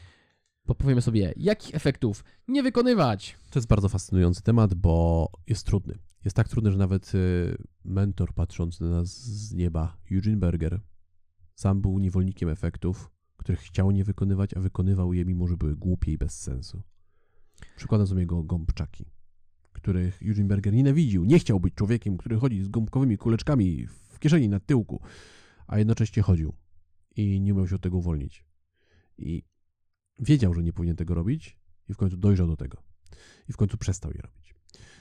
Bo powiemy sobie, jakich efektów nie wykonywać. To jest bardzo fascynujący temat, bo jest trudny. Jest tak trudny, że nawet mentor patrzący na nas z nieba, Eugene Berger, sam był niewolnikiem efektów, których chciał nie wykonywać, a wykonywał je, mimo że były głupie i bez sensu. Przykładem są jego gąbczaki, których Eugene Berger nienawidził. Nie chciał być człowiekiem, który chodzi z gąbkowymi kuleczkami w kieszeni na tyłku, a jednocześnie chodził i nie umiał się od tego uwolnić. I wiedział, że nie powinien tego robić i w końcu dojrzał do tego. I w końcu przestał je robić.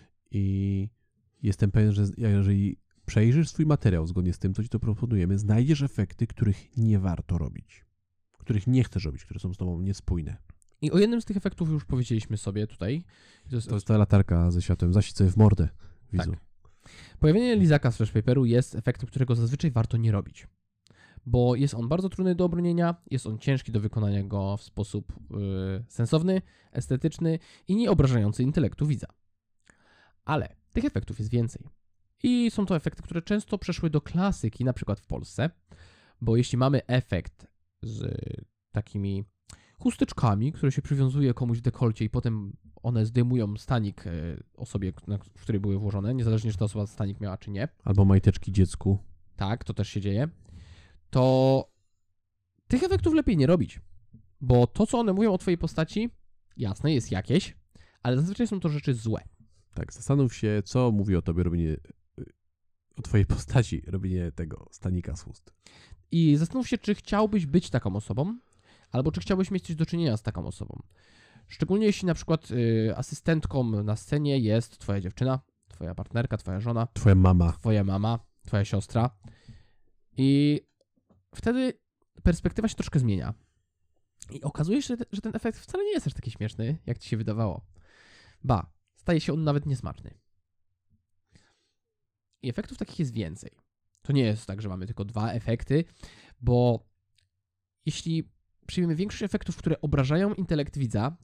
I jestem pewien, że jeżeli przejrzysz swój materiał zgodnie z tym, co ci to proponujemy, znajdziesz efekty, których nie warto robić. Których nie chcesz robić, które są z tobą niespójne. I o jednym z tych efektów już powiedzieliśmy sobie tutaj. To jest, to jest ta latarka ze światłem. Zaś sobie w mordę, widzu. Tak. Pojawienie lizaka z flashpaperu jest efektem, którego zazwyczaj warto nie robić. Bo jest on bardzo trudny do obronienia, jest on ciężki do wykonania go w sposób yy, sensowny, estetyczny i nie obrażający intelektu widza. Ale tych efektów jest więcej. I są to efekty, które często przeszły do klasyki, na przykład w Polsce, bo jeśli mamy efekt z takimi chusteczkami, które się przywiązuje komuś w dekolcie i potem one zdejmują stanik osobie, w której były włożone, niezależnie czy ta osoba stanik miała czy nie. Albo majteczki dziecku. Tak, to też się dzieje. To tych efektów lepiej nie robić, bo to, co one mówią o twojej postaci, jasne, jest jakieś, ale zazwyczaj są to rzeczy złe. Tak, zastanów się, co mówi o tobie robienie, o twojej postaci, robienie tego stanika z chust. I zastanów się, czy chciałbyś być taką osobą, albo czy chciałbyś mieć coś do czynienia z taką osobą. Szczególnie jeśli na przykład y, asystentką na scenie jest twoja dziewczyna, twoja partnerka, twoja żona, twoja mama, twoja mama, twoja siostra. I wtedy perspektywa się troszkę zmienia. I okazuje się, że ten efekt wcale nie jest aż taki śmieszny, jak ci się wydawało. Ba, staje się on nawet niesmaczny. I efektów takich jest więcej. To nie jest tak, że mamy tylko dwa efekty, bo jeśli przyjmiemy większość efektów, które obrażają intelekt widza,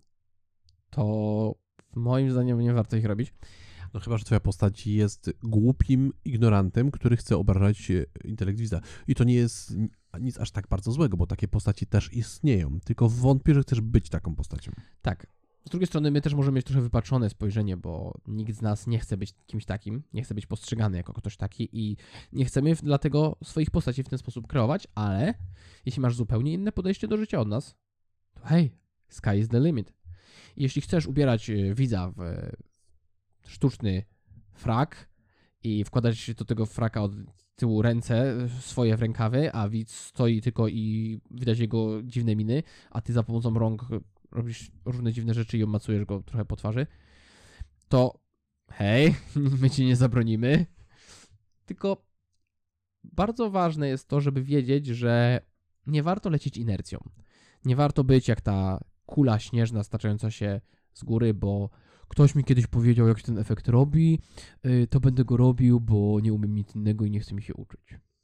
to moim zdaniem nie warto ich robić. No chyba, że twoja postać jest głupim ignorantem, który chce obrażać intelekt widza. I to nie jest nic aż tak bardzo złego, bo takie postaci też istnieją. Tylko wątpię, że chcesz być taką postacią. Tak. Z drugiej strony my też możemy mieć trochę wypaczone spojrzenie, bo nikt z nas nie chce być kimś takim, nie chce być postrzegany jako ktoś taki i nie chcemy dlatego swoich postaci w ten sposób kreować, ale jeśli masz zupełnie inne podejście do życia od nas, to hej, sky is the limit. I jeśli chcesz ubierać widza w sztuczny frak i wkładać do tego fraka od tyłu ręce swoje w rękawy, a widz stoi tylko i widać jego dziwne miny, a ty za pomocą rąk robisz różne dziwne rzeczy i obmacujesz go trochę po twarzy, to hej, my ci nie zabronimy. Tylko bardzo ważne jest to, żeby wiedzieć, że nie warto lecieć inercją. Nie warto być jak ta kula śnieżna staczająca się z góry, bo ktoś mi kiedyś powiedział, jak się ten efekt robi, to będę go robił, bo nie umiem nic innego i nie chce mi się uczyć.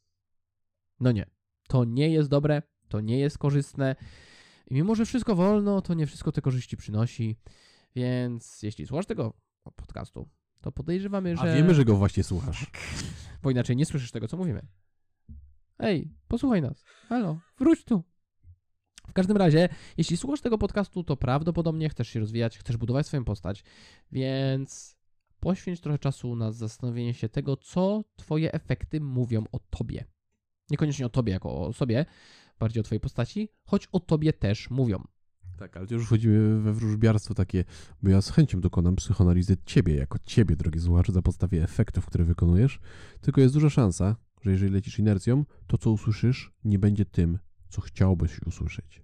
No nie. To nie jest dobre, to nie jest korzystne. I mimo, że wszystko wolno, to nie wszystko te korzyści przynosi. Więc jeśli słuchasz tego podcastu, to podejrzewamy, że... A wiemy, że go właśnie słuchasz. Bo inaczej nie słyszysz tego, co mówimy. Ej, posłuchaj nas. Halo, wróć tu. W każdym razie, jeśli słuchasz tego podcastu, to prawdopodobnie chcesz się rozwijać, chcesz budować swoją postać, więc poświęć trochę czasu na zastanowienie się tego, co twoje efekty mówią o tobie. Niekoniecznie o tobie jako o sobie, bardziej o twojej postaci, choć o tobie też mówią. Tak, ale to już wchodzimy we wróżbiarstwo takie, bo ja z chęcią dokonam psychoanalizy ciebie, jako ciebie, drogi słuchaczu, na podstawie efektów, które wykonujesz, tylko jest duża szansa, że jeżeli lecisz inercją, to co usłyszysz nie będzie tym, co chciałbyś usłyszeć.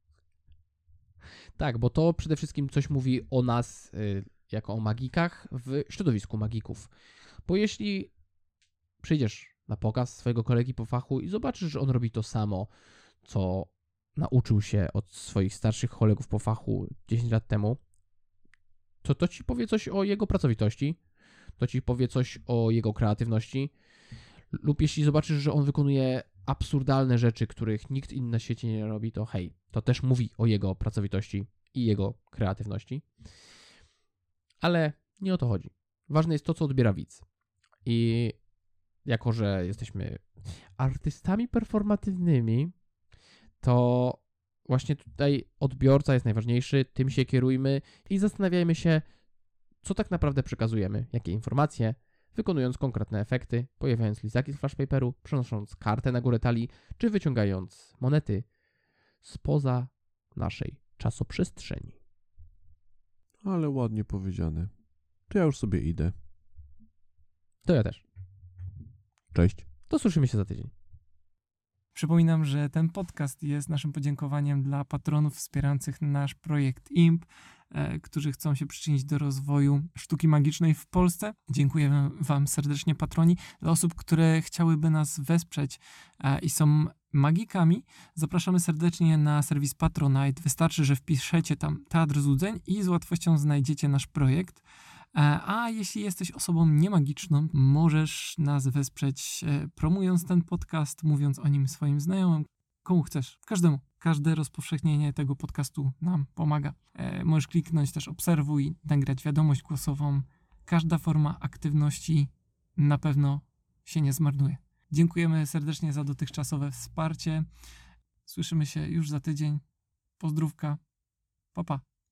Tak, bo to przede wszystkim coś mówi o nas y, jako o magikach w środowisku magików. Bo jeśli przyjdziesz na pokaz swojego kolegi po fachu i zobaczysz, że on robi to samo, co nauczył się od swoich starszych kolegów po fachu dziesięć lat temu, to to ci powie coś o jego pracowitości, to ci powie coś o jego kreatywności Lub jeśli zobaczysz, że on wykonuje absurdalne rzeczy, których nikt inny na świecie nie robi, to hej, to też mówi o jego pracowitości i jego kreatywności. Ale nie o to chodzi. Ważne jest to, co odbiera widz. I jako, że jesteśmy artystami performatywnymi, to właśnie tutaj odbiorca jest najważniejszy, tym się kierujmy i zastanawiajmy się, co tak naprawdę przekazujemy, jakie informacje, wykonując konkretne efekty, pojawiając lizaki z flashpaperu, przenosząc kartę na górę talii, czy wyciągając monety spoza naszej czasoprzestrzeni. Ale ładnie powiedziane. To ja już sobie idę. To ja też. Cześć. To słyszymy się za tydzień. Przypominam, że ten podcast jest naszym podziękowaniem dla patronów wspierających nasz projekt I M P, e, którzy chcą się przyczynić do rozwoju sztuki magicznej w Polsce. Dziękuję Wam serdecznie, patroni. Dla osób, które chciałyby nas wesprzeć e, i są magikami, zapraszamy serdecznie na serwis Patronite. Wystarczy, że wpiszecie tam Teatr Złudzeń i z łatwością znajdziecie nasz projekt. A jeśli jesteś osobą niemagiczną, możesz nas wesprzeć promując ten podcast, mówiąc o nim swoim znajomym, komu chcesz, każdemu. Każde rozpowszechnienie tego podcastu nam pomaga. Możesz kliknąć też obserwuj, nagrać wiadomość głosową. Każda forma aktywności na pewno się nie zmarnuje. Dziękujemy serdecznie za dotychczasowe wsparcie. Słyszymy się już za tydzień. Pozdrówka. Pa, pa.